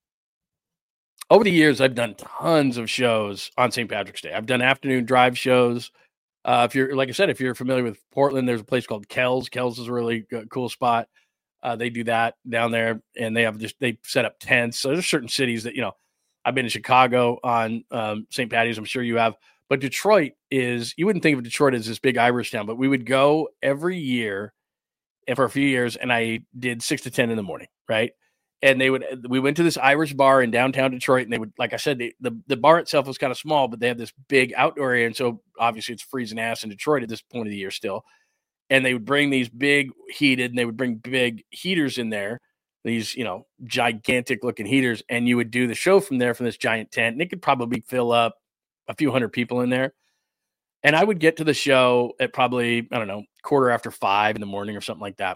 over the years, I've done tons of shows on Saint Patrick's Day. I've done afternoon drive shows. Uh, if you're, like I said, if you're familiar with Portland, there's a place called Kells. Kells is a really good, cool spot. Uh, they do that down there, and they have just they set up tents. So there's certain cities that, you know, I've been to Chicago on um, Saint Patty's. I'm sure you have. But Detroit is, you wouldn't think of Detroit as this big Irish town, but we would go every year and for a few years, and I did six to ten in the morning, right? And they would, we went to this Irish bar in downtown Detroit, and they would, like I said, they, the, the bar itself was kind of small, but they had this big outdoor area. And so obviously it's freezing ass in Detroit at this point of the year still. And they would bring these big heated, and they would bring big heaters in there, these, you know, gigantic looking heaters. And you would do the show from there, from this giant tent, and it could probably fill up a few hundred people in there. And I would get to the show at probably, I don't know, quarter after five in the morning or something like that.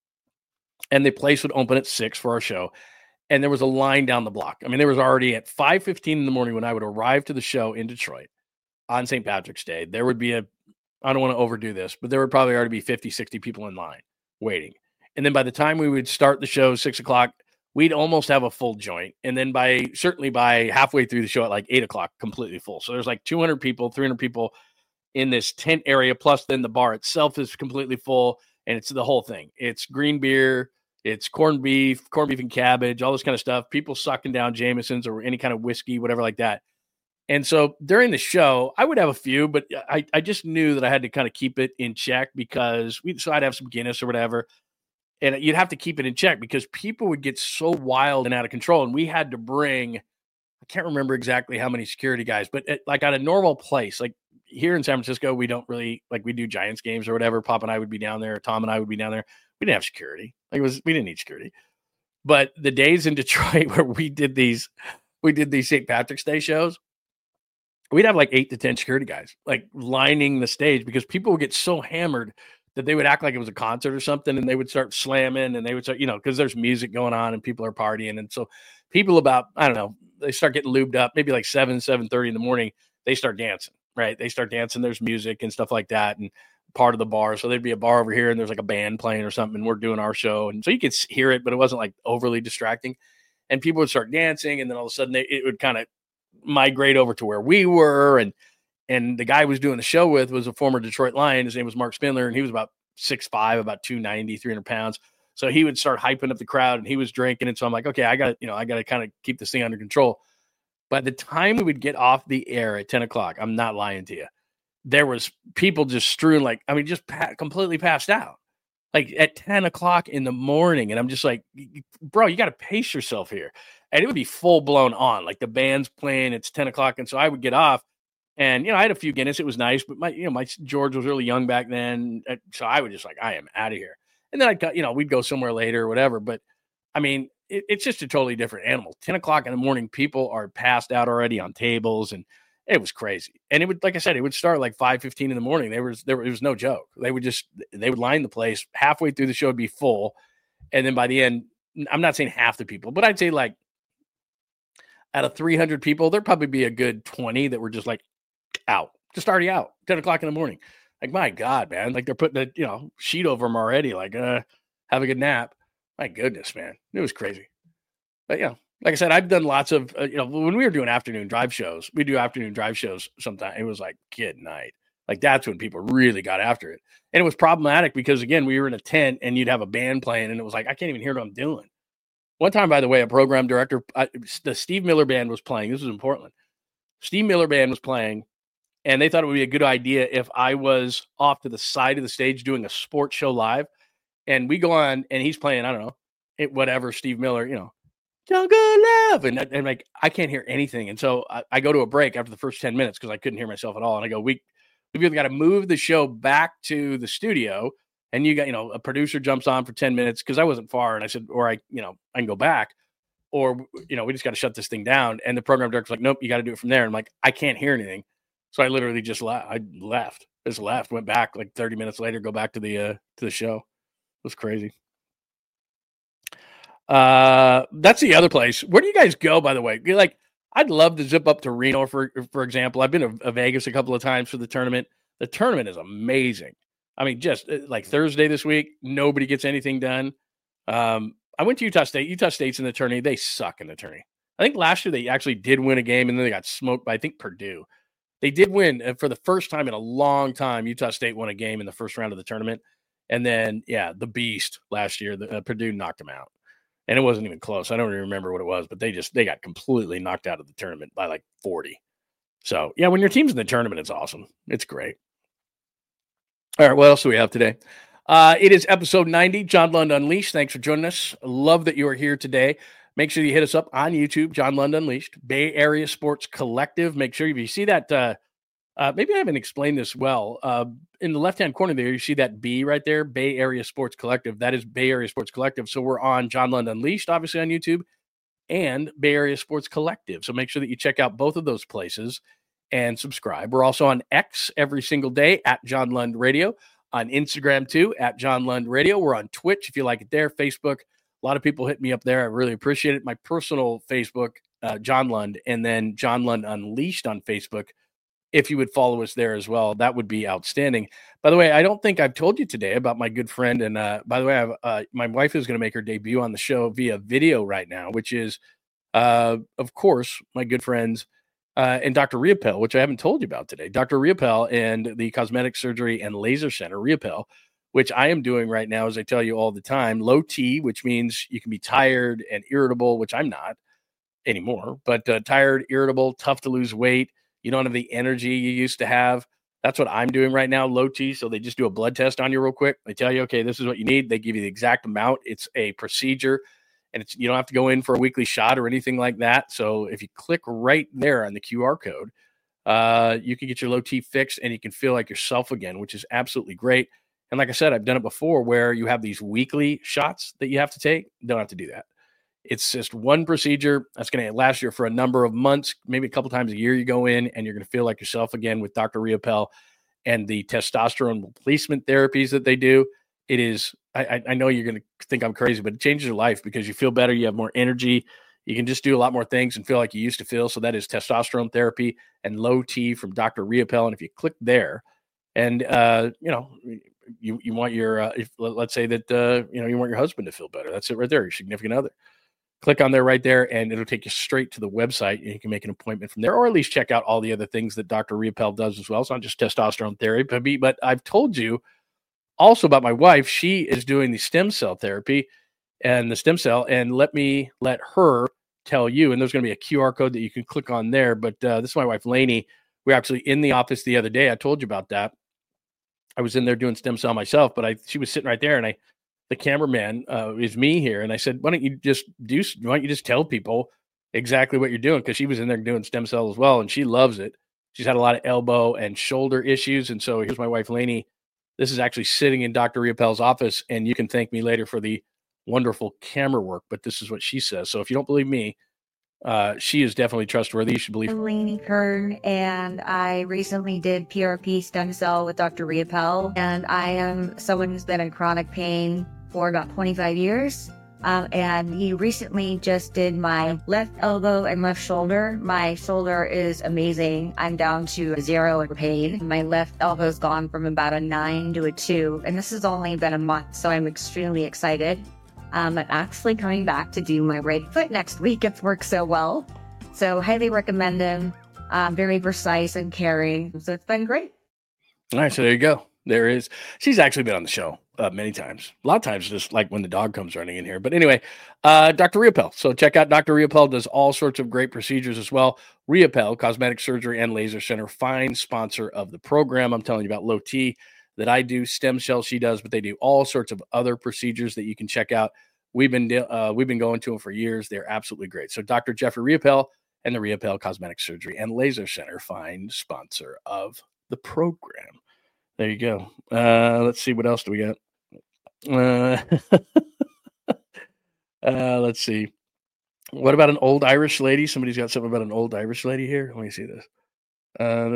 And the place would open at six for our show. And there was a line down the block. I mean, there was already at five fifteen in the morning when I would arrive to the show in Detroit on Saint Patrick's Day. There would be a, I don't want to overdo this, but there would probably already be fifty, sixty people in line waiting. And then by the time we would start the show, six o'clock, we'd almost have a full joint. And then by, certainly by halfway through the show at like eight o'clock, completely full. So there's like two hundred people, three hundred people in this tent area. Plus then the bar itself is completely full. And it's the whole thing. It's green beer, it's corned beef, corned beef and cabbage, all this kind of stuff. People sucking down Jameson's or any kind of whiskey, whatever like that. And so during the show, I would have a few, but I, I just knew that I had to kind of keep it in check because we, so I'd have some Guinness or whatever. And you'd have to keep it in check because people would get so wild and out of control. And we had to bring, I can't remember exactly how many security guys, but at, like at a normal place, like here in San Francisco, we don't really, like we do Giants games or whatever. Pop and I would be down there. Tom and I would be down there. We didn't have security. Like it was, we didn't need security. But the days in Detroit where we did these, we did these Saint Patrick's Day shows, we'd have like eight to ten security guys like lining the stage because people would get so hammered that they would act like it was a concert or something, and they would start slamming, and they would start, you know, because there's music going on and people are partying. And so people about, I don't know, they start getting lubed up, maybe like seven, seven thirty in the morning, they start dancing, right? They start dancing, there's music and stuff like that, and part of the bar. So there'd be a bar over here, and there's like a band playing or something, and we're doing our show. And so you could hear it, but it wasn't like overly distracting. And people would start dancing, and then all of a sudden they, it would kind of migrate over to where we were. And And the guy I was doing the show with was a former Detroit Lion. His name was Mark Spindler, and he was about six five, about two ninety, three hundred pounds. So he would start hyping up the crowd, and he was drinking. And so I'm like, okay, I got, you know, I got to kind of keep this thing under control. By the time we would get off the air at ten o'clock, I'm not lying to you, there was people just strewn, like, I mean, just pa- completely passed out, like at ten o'clock in the morning. And I'm just like, bro, you got to pace yourself here. And it would be full blown on, like the band's playing, it's ten o'clock. And so I would get off. And, you know, I had a few Guinness. It was nice, but my, you know, my George was really young back then. So I would just like, I am out of here. And then I got, you know, we'd go somewhere later or whatever. But I mean, it, it's just a totally different animal. ten o'clock in the morning, people are passed out already on tables. And, It was crazy. And it would, like I said, it would start like five fifteen in the morning. There was, there, it was no joke. They would just, they would line the place. Halfway through the show would be full. And then by the end, I'm not saying half the people, but I'd say like out of three hundred people, there'd probably be a good twenty that were just like out, just already out, ten o'clock in the morning. Like, my God, man, like they're putting a, you know, sheet over them already. Like, uh, have a good nap. My goodness, man. It was crazy. But yeah, like I said, I've done lots of, uh, you know, when we were doing afternoon drive shows, we do afternoon drive shows sometimes. It was like kid night. Like, that's when people really got after it. And it was problematic because, again, we were in a tent and you'd have a band playing and it was like, I can't even hear what I'm doing. One time, by the way, a program director, uh, the Steve Miller Band was playing. This was in Portland. Steve Miller Band was playing, and they thought it would be a good idea if I was off to the side of the stage doing a sports show live. And we go on, and he's playing, I don't know, it, whatever, Steve Miller, you know, Jungle Love. And, and like, I can't hear anything. And so I, I go to a break after the first ten minutes because I couldn't hear myself at all. And I go, we, we've either got to move the show back to the studio. And you got, you know, a producer jumps on for ten minutes because I wasn't far. And I said, or I, you know, I can go back, or, you know, we just got to shut this thing down. And the program director's like, nope, you got to do it from there. And I'm like, I can't hear anything. So I literally just left. I left, just left, went back like thirty minutes later, go back to the, uh, to the show. It was crazy. Uh, that's the other place. Where do you guys go, by the way? You're like, I'd love to zip up to Reno, for, for example. I've been to, to Vegas a couple of times for the tournament. The tournament is amazing. I mean, just like Thursday this week, nobody gets anything done. Um, I went to Utah State. Utah State's in the tourney. They suck in the tourney. I think last year they actually did win a game, and then they got smoked by, I think, Purdue. They did win for the first time in a long time. Utah State won a game in the first round of the tournament. And then, yeah, the Beast last year, the, uh, Purdue knocked them out. And it wasn't even close. I don't even remember what it was, but they just, they got completely knocked out of the tournament by like forty. So, yeah, when your team's in the tournament, it's awesome. It's great. All right, what else do we have today? Uh, it is episode ninety, John Lund Unleashed. Thanks for joining us. Love that you are here today. Make sure you hit us up on YouTube, John Lund Unleashed, Bay Area Sports Collective. Make sure if you see that, uh, uh, maybe I haven't explained this well. Uh, in the left-hand corner there, you see that B right there, Bay Area Sports Collective. That is Bay Area Sports Collective. So we're on John Lund Unleashed, obviously on YouTube, and Bay Area Sports Collective. So make sure that you check out both of those places and subscribe. We're also on X every single day at John Lund Radio, on Instagram too, at John Lund Radio. We're on Twitch if you like it there, Facebook. A lot of people hit me up there. I really appreciate it. My personal Facebook, uh, John Lund, and then John Lund Unleashed on Facebook. If you would follow us there as well, that would be outstanding. By the way, I don't think I've told you today about my good friend. And uh, by the way, I have, uh, my wife is going to make her debut on the show via video right now, which is, uh, of course, my good friends uh, and Doctor Riopel, which I haven't told you about today. Doctor Riopel and the Cosmetic Surgery and Laser Center, Riopel, which I am doing right now, as I tell you all the time. Low T, which means you can be tired and irritable, which I'm not anymore, but uh, tired, irritable, tough to lose weight. You don't have the energy you used to have. That's what I'm doing right now, low T. So they just do a blood test on you real quick. They tell you, okay, this is what you need. They give you the exact amount. It's a procedure, and it's, you don't have to go in for a weekly shot or anything like that. So if you click right there on the Q R code, uh, you can get your low T fixed, and you can feel like yourself again, which is absolutely great. And like I said, I've done it before where you have these weekly shots that you have to take. Don't have to do that. It's just one procedure that's going to last you for a number of months, maybe a couple times a year. You go in and you're going to feel like yourself again with Doctor Riopel and the testosterone replacement therapies that they do. It is, I, I know you're going to think I'm crazy, but it changes your life because you feel better. You have more energy. You can just do a lot more things and feel like you used to feel. So that is testosterone therapy and low T from Doctor Riopel. And if you click there and, uh, you know, you, you want your, uh, if, let's say that, uh, you know, you want your husband to feel better. That's it right there. Your significant other. Click on there right there, and it'll take you straight to the website. And you can make an appointment from there, or at least check out all the other things that Doctor Riopel does as well. It's not just testosterone therapy, but I've told you also about my wife. She is doing the stem cell therapy and the stem cell, and let me let her tell you. And there's going to be a Q R code that you can click on there. But uh, this is my wife, Lainey. We were actually in the office the other day. I told you about that. I was in there doing stem cell myself, but I she was sitting right there, and I. The cameraman uh, is me here. And I said, why don't you just do, why don't you just tell people exactly what you're doing? Cause she was in there doing stem cell as well. And she loves it. She's had a lot of elbow and shoulder issues. And so here's my wife, Lainey. This is actually sitting in Doctor Riopel's office, and you can thank me later for the wonderful camera work, but this is what she says. So if you don't believe me, Uh, she is definitely trustworthy. You should believe. I'm Lainey Kern, and I recently did P R P stem cell with Doctor Riopel, and I am someone who's been in chronic pain for about twenty-five years. Um, and he recently just did my left elbow and left shoulder. My shoulder is amazing. I'm down to a zero in pain. My left elbow's gone from about a nine to a two, and this has only been a month, so I'm extremely excited. Um, I'm actually coming back to do my right foot next week. It's worked so well. So highly recommend them. Uh, very precise and caring. So it's been great. All right, so there you go. There is. She's actually been on the show uh, many times. A lot of times just like when the dog comes running in here. But anyway, uh, Doctor Riopel. So check out Doctor Riopel. Does all sorts of great procedures as well. Riopel, Cosmetic Surgery and Laser Center, fine sponsor of the program. I'm telling you about Low T that I do. Stem cell she does, but they do all sorts of other procedures that you can check out. We've been uh, we've been going to them for years. They're absolutely great. So Doctor Jeffrey Riopel and the Riopel Cosmetic Surgery and Laser Center, fine sponsor of the program. There you go. Uh, let's see. What else do we got? Uh, uh, let's see. What about an old Irish lady? Somebody's got something about an old Irish lady here. Let me see this. Uh,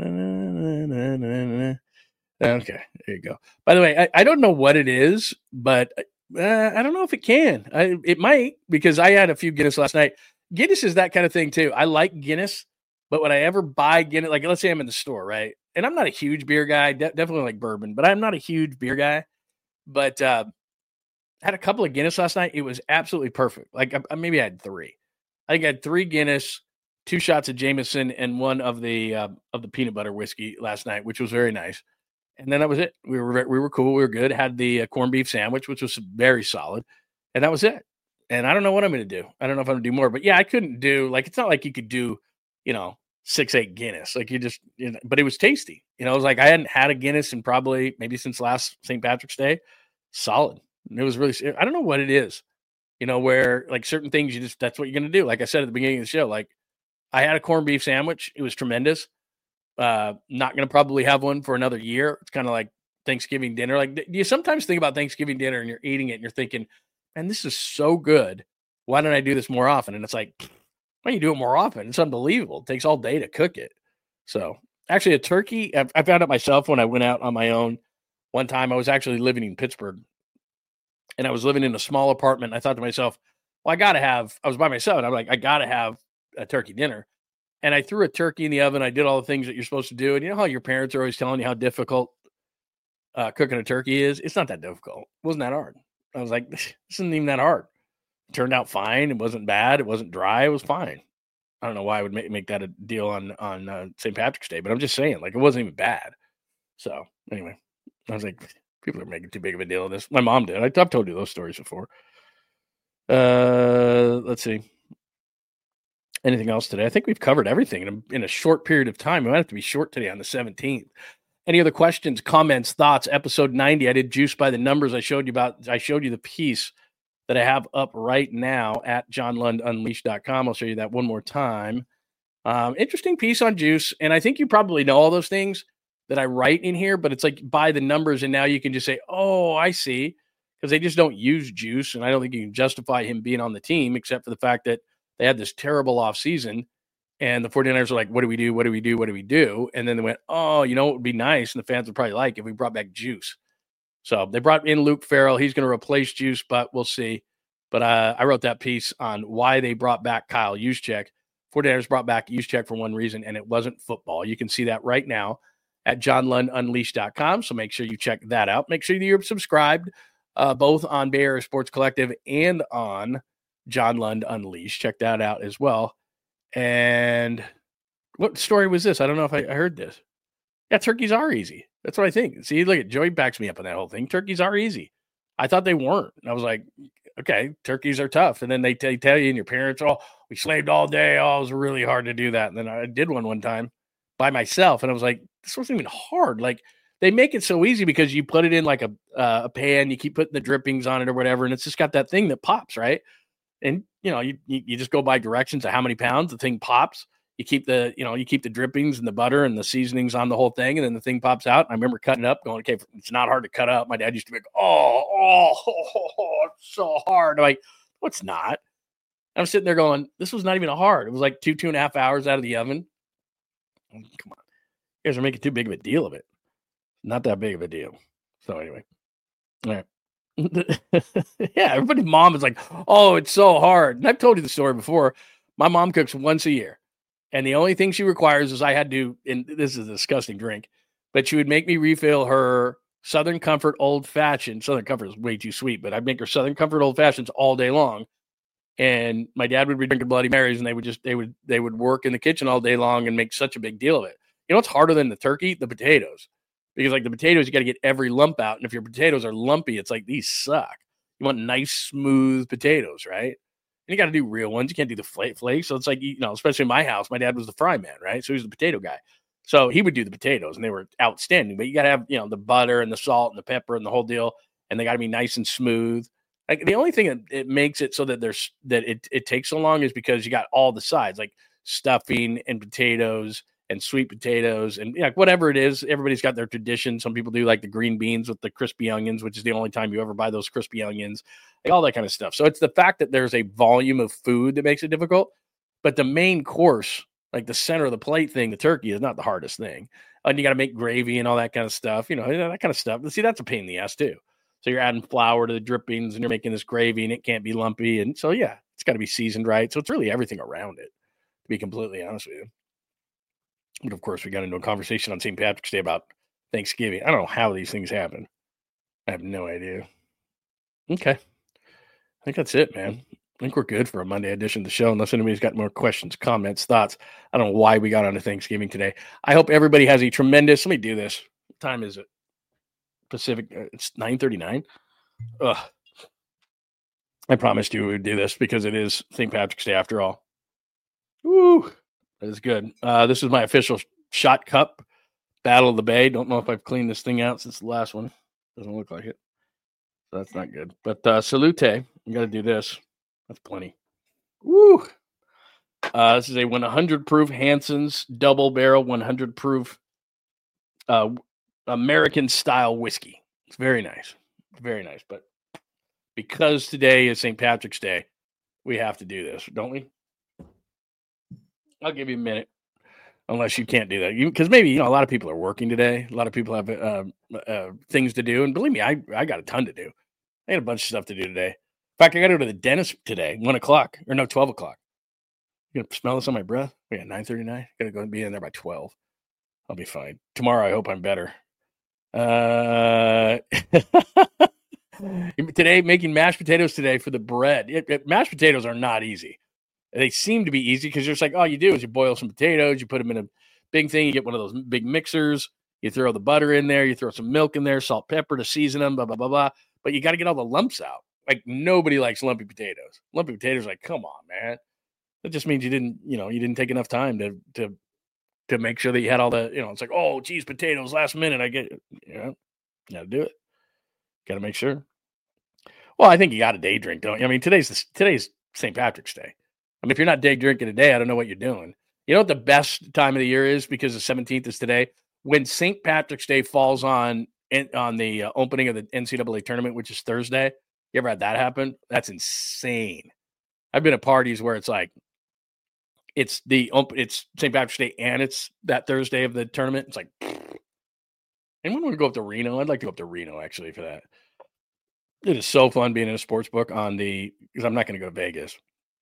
okay, there you go. By the way, I, I don't know what it is, but uh, I don't know if it can. I, it might, because I had a few Guinness last night. Guinness is that kind of thing too. I like Guinness, but when I ever buy Guinness, like let's say I'm in the store, right? And I'm not a huge beer guy, de- definitely like bourbon, but I'm not a huge beer guy. But uh, I had a couple of Guinness last night. It was absolutely perfect. Like I, maybe I had three. I think I had three Guinness, two shots of Jameson, and one of the uh, of the peanut butter whiskey last night, which was very nice. And then that was it. We were we were cool. We were good. Had the uh, corned beef sandwich, which was very solid, and that was it. And I don't know what I'm going to do. I don't know if I'm going to do more. But yeah, I couldn't do like it's not like you could do, you know. six, eight Guinness. Like you just, you know, but it was tasty. You know, it was like I hadn't had a Guinness in probably maybe since last Saint Patrick's Day. Solid. And it was really, I don't know what it is, you know, where like certain things you just, that's what you're going to do. Like I said at the beginning of the show, like I had a corned beef sandwich. It was tremendous. Uh, not going to probably have one for another year. It's kind of like Thanksgiving dinner. Like, do you sometimes think about Thanksgiving dinner and you're eating it and you're thinking, man, this is so good. Why don't I do this more often? And it's like, why don't you do it more often? It's unbelievable. It takes all day to cook it. So actually a turkey, I, I found out myself when I went out on my own one time. I was actually living in Pittsburgh and I was living in a small apartment. I thought to myself, well, I got to have, I was by myself and I'm like, I got to have a turkey dinner. And I threw a turkey in the oven. I did all the things that you're supposed to do. And you know how your parents are always telling you how difficult uh, cooking a turkey is? It's not that difficult. It wasn't that hard. I was like, this isn't even that hard. It turned out fine. It wasn't bad. It wasn't dry. It was fine. I don't know why I would make, make that a deal on, on uh, Saint Patrick's Day, but I'm just saying, like, it wasn't even bad. So anyway, I was like, people are making too big of a deal of this. My mom did. I, I've told you those stories before. Uh, let's see. Anything else today? I think we've covered everything in a, in a short period of time. We might have to be short today on the seventeenth. Any other questions, comments, thoughts? Episode ninety. I did Juice by the Numbers. I showed you about, I showed you the piece that I have up right now at john lund unleashed dot com. I'll show you that one more time. Um, interesting piece on Juice. And I think you probably know all those things that I write in here, but it's like by the numbers. And now you can just say, oh, I see. Because they just don't use Juice. And I don't think you can justify him being on the team, except for the fact that they had this terrible offseason. And the 49ers were like, what do we do? What do we do? What do we do? And then they went, oh, you know what would be nice? And the fans would probably like if we brought back Juice. So they brought in Luke Farrell. He's going to replace Juice, but we'll see. But uh, I wrote that piece on why they brought back Kyle Juszczyk. 49ers brought back Juszczyk for one reason, and it wasn't football. You can see that right now at john lund unleashed dot com. So make sure you check that out. Make sure you're subscribed uh, both on Bay Area Sports Collective and on John Lund Unleashed. Check that out as well. And what story was this? I don't know if I, I heard this. Yeah, turkeys are easy. That's what I think. See, look at Joey backs me up on that whole thing. Turkeys are easy. I thought they weren't. And I was like, okay, turkeys are tough. And then they, t- tell you and your parents, oh, we slaved all day. Oh, it was really hard to do that. And then I did one one time by myself. And I was like, this wasn't even hard. Like they make it so easy because you put it in like a, uh, a pan, you keep putting the drippings on it or whatever. And it's just got that thing that pops, right? And, you know, you, you, you just go by directions of how many pounds the thing pops. You keep the, you know, you keep the drippings and the butter and the seasonings on the whole thing. And then the thing pops out. I remember cutting it up going, okay, it's not hard to cut up. My dad used to be like, oh, oh, oh, oh it's so hard. I'm like, well, it's not. I'm sitting there going, this was not even hard. It was like two, two and a half hours out of the oven. Come on. You guys are making too big of a deal of it. Not that big of a deal. So anyway. All right. Yeah, everybody's mom is like, oh, it's so hard. And I've told you the story before. My mom cooks once a year. And the only thing she requires is I had to, and this is a disgusting drink, but she would make me refill her Southern Comfort Old Fashioned. Southern Comfort is way too sweet, but I'd make her Southern Comfort Old Fashions all day long. And my dad would be drinking Bloody Marys, and they would just, they would, they would work in the kitchen all day long and make such a big deal of it. You know what's harder than the turkey? The potatoes. Because like the potatoes, you got to get every lump out. And if your potatoes are lumpy, it's like, these suck. You want nice, smooth potatoes, right? And you got to do real ones. You can't do the flake flakes. So it's like, you know, especially in my house, my dad was the fry man, right? So he was the potato guy. So he would do the potatoes, and they were outstanding. But you got to have, you know, the butter and the salt and the pepper and the whole deal. And they got to be nice and smooth. Like the only thing that it makes it so that there's that it, it takes so long is because you got all the sides, like stuffing and potatoes and sweet potatoes and, you know, whatever it is. Everybody's got their tradition. Some people do like the green beans with the crispy onions, which is the only time you ever buy those crispy onions, like all that kind of stuff. So it's the fact that there's a volume of food that makes it difficult. But the main course, like the center of the plate thing, the turkey, is not the hardest thing. And you got to make gravy and all that kind of stuff, you know, that kind of stuff. But see, that's a pain in the ass too. So you're adding flour to the drippings and you're making this gravy and it can't be lumpy. And so, yeah, it's got to be seasoned right. So it's really everything around it, to be completely honest with you. But of course, we got into a conversation on Saint Patrick's Day about Thanksgiving. I don't know how these things happen. I have no idea. Okay. I think that's it, man. I think we're good for a Monday edition of the show, unless anybody's got more questions, comments, thoughts. I don't know why we got onto Thanksgiving today. I hope everybody has a tremendous, let me do this. What time is it? Pacific, uh, it's nine thirty-nine. Ugh. I promised you we would do this because it is Saint Patrick's Day after all. Woo! That is good. Uh, this is my official shot cup, Battle of the Bay. Don't know if I've cleaned this thing out since the last one. Doesn't look like it. So that's not good. But uh, salute. You got to do this. That's plenty. Woo! Uh, this is a one hundred proof Hanson's double barrel one hundred proof uh, American style whiskey. It's very nice. Very nice. But because today is Saint Patrick's Day, we have to do this, don't we? I'll give you a minute, unless you can't do that. Because maybe, you know, a lot of people are working today. A lot of people have uh, uh, things to do. And believe me, I, I got a ton to do. I got a bunch of stuff to do today. In fact, I got to go to the dentist today, one o'clock. Or no, twelve o'clock. You going to smell this on my breath? We got nine thirty-nine. Got to go and be in there by twelve. I'll be fine. Tomorrow, I hope I'm better. Uh, today, making mashed potatoes today for the bread. It, it, mashed potatoes are not easy. They seem to be easy because you're just like, all you do is you boil some potatoes, you put them in a big thing, you get one of those big mixers, you throw the butter in there, you throw some milk in there, salt, pepper to season them, blah, blah, blah, blah. But you got to get all the lumps out. Like, nobody likes lumpy potatoes. Lumpy potatoes are like, come on, man. That just means you didn't, you know, you didn't take enough time to to to make sure that you had all the, you know, it's like, oh, geez, potatoes, last minute, I get it. You know, you got to do it. Got to make sure. Well, I think you got a day drink, don't you? I mean, today's today's Saint Patrick's Day. I mean, if you're not day drinking today, I don't know what you're doing. You know what the best time of the year is, because the seventeenth is today? When Saint Patrick's Day falls on on the uh, opening of the N C double A tournament, which is Thursday. You ever had that happen? That's insane. I've been at parties where it's like, it's the it's Saint Patrick's Day and it's that Thursday of the tournament. It's like, anyone want to go up to Reno? I'd like to go up to Reno, actually, for that. It is so fun being in a sports book on the, because I'm not going to go to Vegas.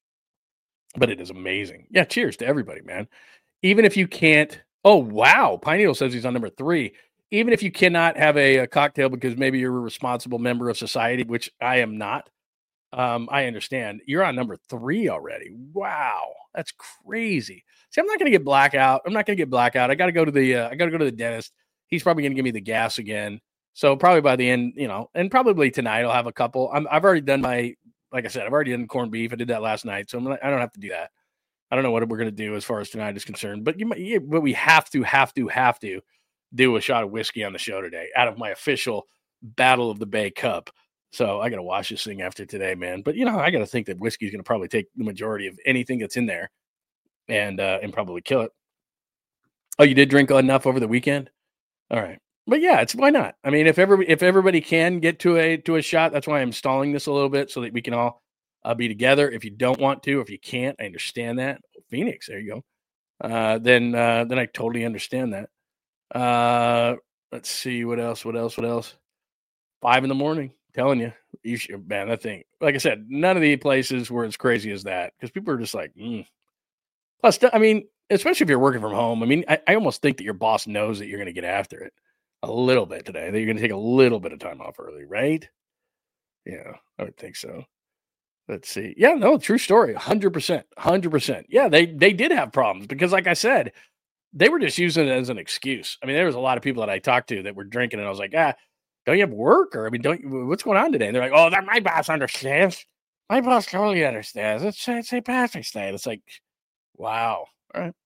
But it is amazing. Yeah, cheers to everybody, man. Even if you can't, oh, wow. Pine Needle says he's on number three. Even if you cannot have a, a cocktail because maybe you're a responsible member of society, which I am not, um, I understand. You're on number three already. Wow. That's crazy. See, I'm not going to get blackout. I'm not going to get blackout. I got to go to the, uh, I got to go to the dentist. He's probably going to give me the gas again. So probably by the end, you know, and probably tonight I'll have a couple. I'm, I've already done my, like I said, I've already done corned beef. I did that last night. So I'm like, I don't have to do that. I don't know what we're going to do as far as tonight is concerned, but you might, yeah, but we have to, have to, have to do a shot of whiskey on the show today out of my official Battle of the Bay cup. So I got to wash this thing after today, man. But, you know, I got to think that whiskey is going to probably take the majority of anything that's in there and, uh, and probably kill it. Oh, you did drink enough over the weekend? All right. But yeah, it's why not? I mean, if every, if everybody can get to a, to a shot, that's why I'm stalling this a little bit so that we can all uh, be together. If you don't want to, if you can't, I understand that. Phoenix, there you go. Uh, then uh, then I totally understand that. Uh, let's see what else. What else? What else? Five in the morning. Telling you, you should, man. That thing. Like I said, none of the places were as crazy as that because people are just like. Mm. Plus, I mean, especially if you're working from home. I mean, I, I almost think that your boss knows that you're going to get after it a little bit today. That you're going to take a little bit of time off early, right? Yeah, I would think so. Let's see. Yeah, no, true story. one hundred percent. one hundred percent. Yeah, they they did have problems because, like I said, they were just using it as an excuse. I mean, there was a lot of people that I talked to that were drinking, and I was like, ah, don't you have work? Or, I mean, don't you, what's going on today? And they're like, oh, that my boss understands. My boss totally understands. It's Saint Patrick's Day. It's like, wow. All right.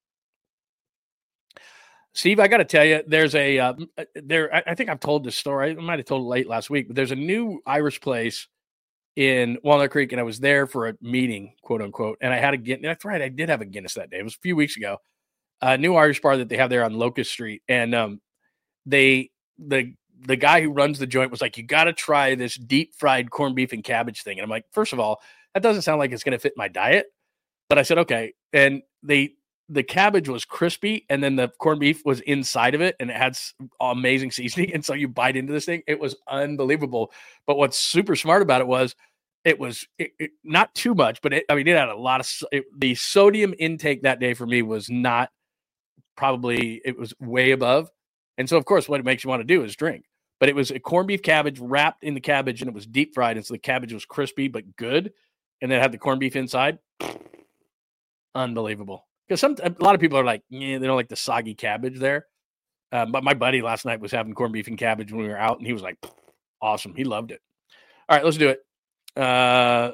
Steve, I got to tell you, there's a, uh, there, I, I think I've told this story. I might have told it late last week, but there's a new Irish place in Walnut Creek, and I was there for a meeting, quote unquote. And I had a Guinness. That's right. I did have a Guinness that day. It was a few weeks ago. A new Irish bar that they have there on Locust Street. And um, they, the, the guy who runs the joint was like, you got to try this deep fried corned beef and cabbage thing. And I'm like, first of all, that doesn't sound like it's going to fit my diet. But I said, okay. And they, the cabbage was crispy and then the corned beef was inside of it and it had amazing seasoning. And so you bite into this thing. It was unbelievable. But what's super smart about it was it was it, it, not too much, but it, I mean, it had a lot of, it, the sodium intake that day for me was not probably, it was way above. And so of course, what it makes you want to do is drink. But it was a corned beef cabbage wrapped in the cabbage and it was deep fried. And so the cabbage was crispy, but good. And then it had the corned beef inside. Unbelievable. Because some a lot of people are like, yeah, they don't like the soggy cabbage there. Uh, but my buddy last night was having corned beef and cabbage when we were out, and he was like, awesome. He loved it. All right, let's do it. Uh,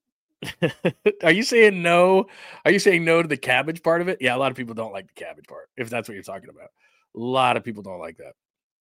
are you saying no? Are you saying no to the cabbage part of it? Yeah, a lot of people don't like the cabbage part, if that's what you're talking about. A lot of people don't like that.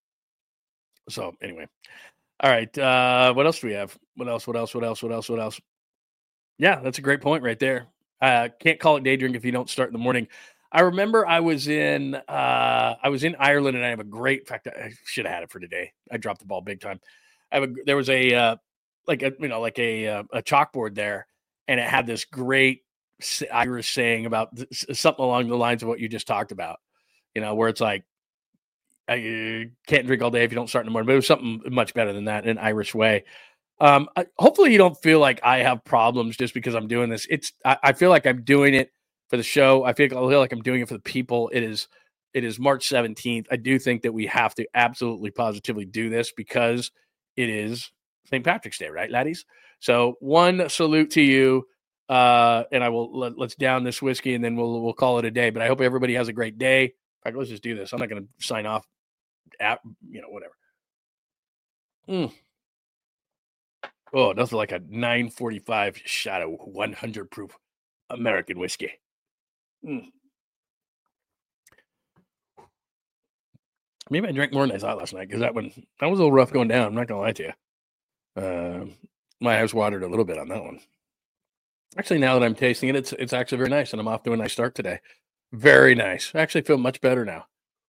So anyway. All right. Uh, what else do we have? What else? What else? What else? What else? What else? Yeah, that's a great point right there. Uh, can't call it day drink if you don't start in the morning. I remember I was in uh, I was in Ireland, and I have a great. In fact, I should have had it for today. I dropped the ball big time. I have a, there was a uh, like a you know like a uh, a chalkboard there, and it had this great Irish saying about something along the lines of what you just talked about. You know, where it's like, I can't drink all day if you don't start in the morning. But it was something much better than that in an Irish way. Um, I, hopefully you don't feel like I have problems just because I'm doing this. It's, I, I feel like I'm doing it for the show. I feel, I feel like I'm doing it for the people. It is, it is March seventeenth. I do think that we have to absolutely positively do this because it is Saint Patrick's Day, right, laddies? So one salute to you. Uh, and I will, let, let's down this whiskey and then we'll, we'll call it a day, but I hope everybody has a great day. In fact, let's just do this. I'm not going to sign off at, you know, whatever. Mm. Oh, nothing like a nine forty-five shot of one hundred proof American whiskey. Mm. Maybe I drank more than I thought last night because that one that was a little rough going down. I'm not gonna lie to you. Uh, my eyes watered a little bit on that one. Actually, now that I'm tasting it, it's it's actually very nice, and I'm off to a nice start today. Very nice. I actually feel much better now.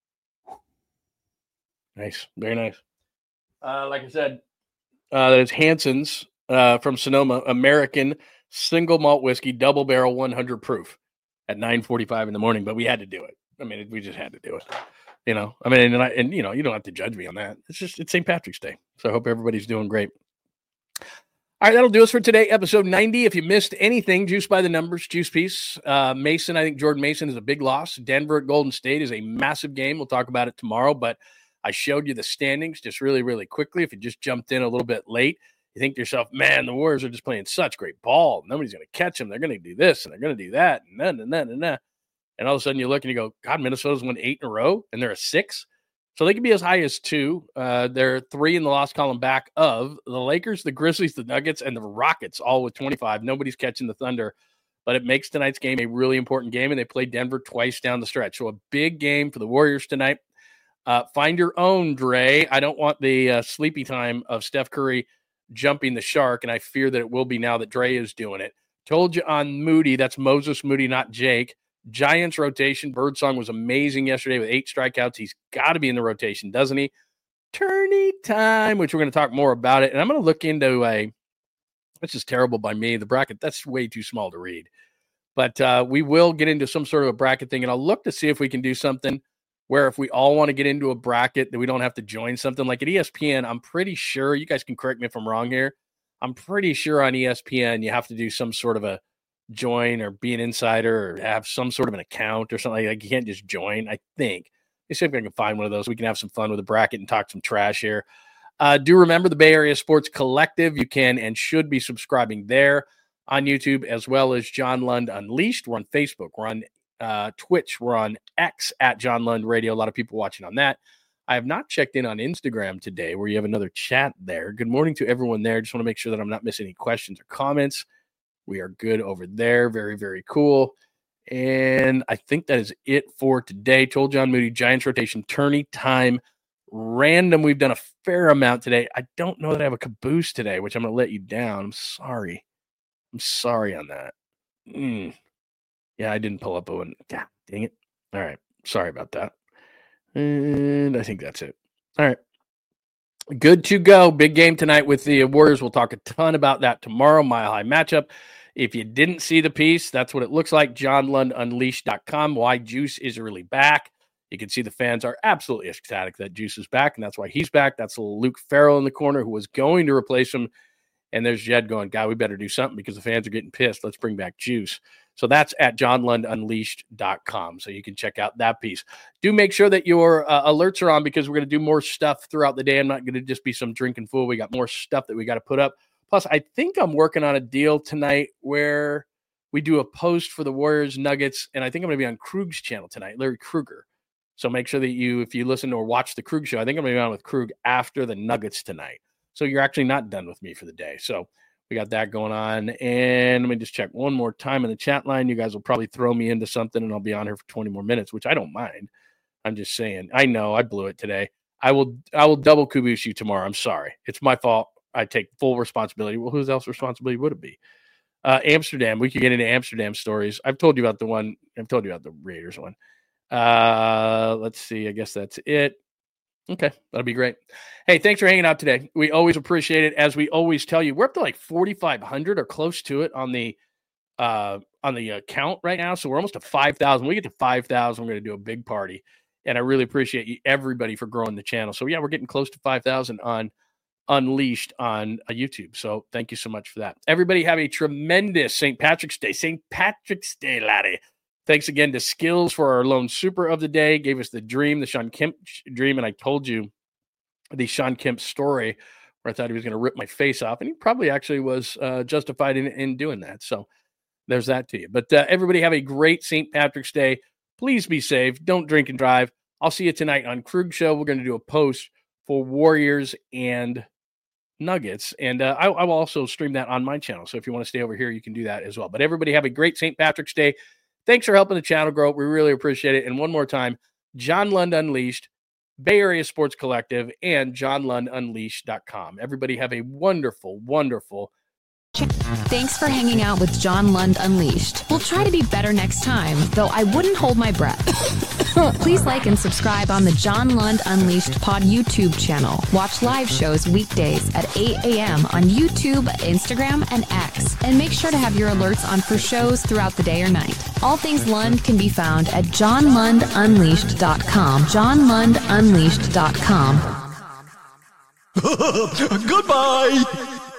Nice, very nice. Uh, like I said. Uh, that is Hanson's uh, from Sonoma, American single malt whiskey, double barrel, one hundred proof at nine forty-five in the morning. But we had to do it. I mean, we just had to do it. You know, I mean, and, I, and you know, you don't have to judge me on that. It's just, it's Saint Patrick's Day. So I hope everybody's doing great. All right, that'll do us for today, episode ninety. If you missed anything, Juice by the Numbers, Juice Piece. Uh, Mason, I think Jordan Mason is a big loss. Denver at Golden State is a massive game. We'll talk about it tomorrow, but I showed you the standings just really, really quickly. If you just jumped in a little bit late, you think to yourself, man, the Warriors are just playing such great ball. Nobody's going to catch them. They're going to do this and they're going to do that. And then, and then, and then. And all of a sudden you look and you go, God, Minnesota's won eight in a row and they're a six. So they can be as high as two. Uh, they're three in the loss column back of the Lakers, the Grizzlies, the Nuggets, and the Rockets, all with twenty-five. Nobody's catching the Thunder. But it makes tonight's game a really important game, and they play Denver twice down the stretch. So a big game for the Warriors tonight. Uh, find your own, Dre. I don't want the uh, sleepy time of Steph Curry jumping the shark, and I fear that it will be now that Dre is doing it. Told you on Moody, that's Moses Moody, not Jake. Giants rotation. Birdsong was amazing yesterday with eight strikeouts. He's got to be in the rotation, doesn't he? Tourney time, which we're going to talk more about it. And I'm going to look into a That's just terrible by me. The bracket, that's way too small to read. But uh, we will get into some sort of a bracket thing, and I'll look to see if we can do something where if we all want to get into a bracket that we don't have to join something. Like at E S P N, I'm pretty sure, you guys can correct me if I'm wrong here, I'm pretty sure on E S P N you have to do some sort of a join or be an insider or have some sort of an account or something. Like you can't just join, I think. Let's see if I can find one of those. We can have some fun with a bracket and talk some trash here. Uh, do remember the Bay Area Sports Collective. You can and should be subscribing there on YouTube, as well as John Lund Unleashed. We're on Facebook. We're on uh, Twitch. We're on X at John Lund Radio. A lot of people watching on that. I have not checked in on Instagram today, where you have another chat there. Good morning to everyone there. Just want to make sure that I'm not missing any questions or comments. We are good over there. Very, very cool. And I think that is it for today. Told John Moody, Giants rotation, tourney time, random. We've done a fair amount today. I don't know that I have a caboose today, which I'm going to let you down. I'm sorry. I'm sorry on that. Mm. Yeah, I didn't pull up a one. God dang it. All right. Sorry about that. And I think that's it. All right. Good to go. Big game tonight with the Warriors. We'll talk a ton about that tomorrow. Mile High matchup. If you didn't see the piece, that's what it looks like. john lund unleashed dot com. Why Juice is really back. You can see the fans are absolutely ecstatic that Juice is back, and that's why he's back. That's little Luke Farrell in the corner who was going to replace him. And there's Jed going, God, we better do something because the fans are getting pissed. Let's bring back Juice. So that's at john lund unleashed dot com. So you can check out that piece. Do make sure that your uh, alerts are on because we're going to do more stuff throughout the day. I'm not going to just be some drinking fool. We got more stuff that we got to put up. Plus, I think I'm working on a deal tonight where we do a post for the Warriors Nuggets, and I think I'm going to be on Krug's channel tonight, Larry Kruger. So make sure that you, if you listen or watch the Krug show, I think I'm going to be on with Krug after the Nuggets tonight. So you're actually not done with me for the day. So we got that going on. And let me just check one more time in the chat line. You guys will probably throw me into something, and I'll be on here for twenty more minutes, which I don't mind. I'm just saying. I know I blew it today. I will I will double caboose you tomorrow. I'm sorry. It's my fault. I take full responsibility. Well, whose else responsibility would it be? Uh, Amsterdam. We could get into Amsterdam stories. I've told you about the one. I've told you about the Raiders one. Uh, let's see. I guess that's it. Okay. That'll be great. Hey, thanks for hanging out today. We always appreciate it. As we always tell you, we're up to like forty-five hundred or close to it on the, uh, on the account right now. So we're almost to five thousand. We get to five thousand. We're going to do a big party. And I really appreciate you, everybody, for growing the channel. So yeah, we're getting close to five thousand on Unleashed on uh, YouTube. So thank you so much for that. Everybody have a tremendous Saint Patrick's Day. Saint Patrick's Day, laddie. Thanks again to Skills for our lone super of the day. Gave us the dream, the Sean Kemp dream. And I told you the Sean Kemp story where I thought he was going to rip my face off. And he probably actually was uh, justified in, in doing that. So there's that to you. But uh, everybody have a great Saint Patrick's Day. Please be safe. Don't drink and drive. I'll see you tonight on Krug Show. We're going to do a post for Warriors and Nuggets. And uh, I, I will also stream that on my channel. So if you want to stay over here, you can do that as well. But everybody have a great Saint Patrick's Day. Thanks for helping the channel grow. We really appreciate it. And one more time, John Lund Unleashed, Bay Area Sports Collective, and john lund unleashed dot com. Everybody have a wonderful, wonderful Thanks for hanging out with John Lund Unleashed. We'll try to be better next time, though I wouldn't hold my breath. Please like and subscribe on the John Lund Unleashed Pod YouTube channel. Watch live shows weekdays at eight a.m. on YouTube, Instagram, and X. And make sure to have your alerts on for shows throughout the day or night. All things Lund can be found at john lund unleashed dot com. john lund unleashed dot com. Goodbye!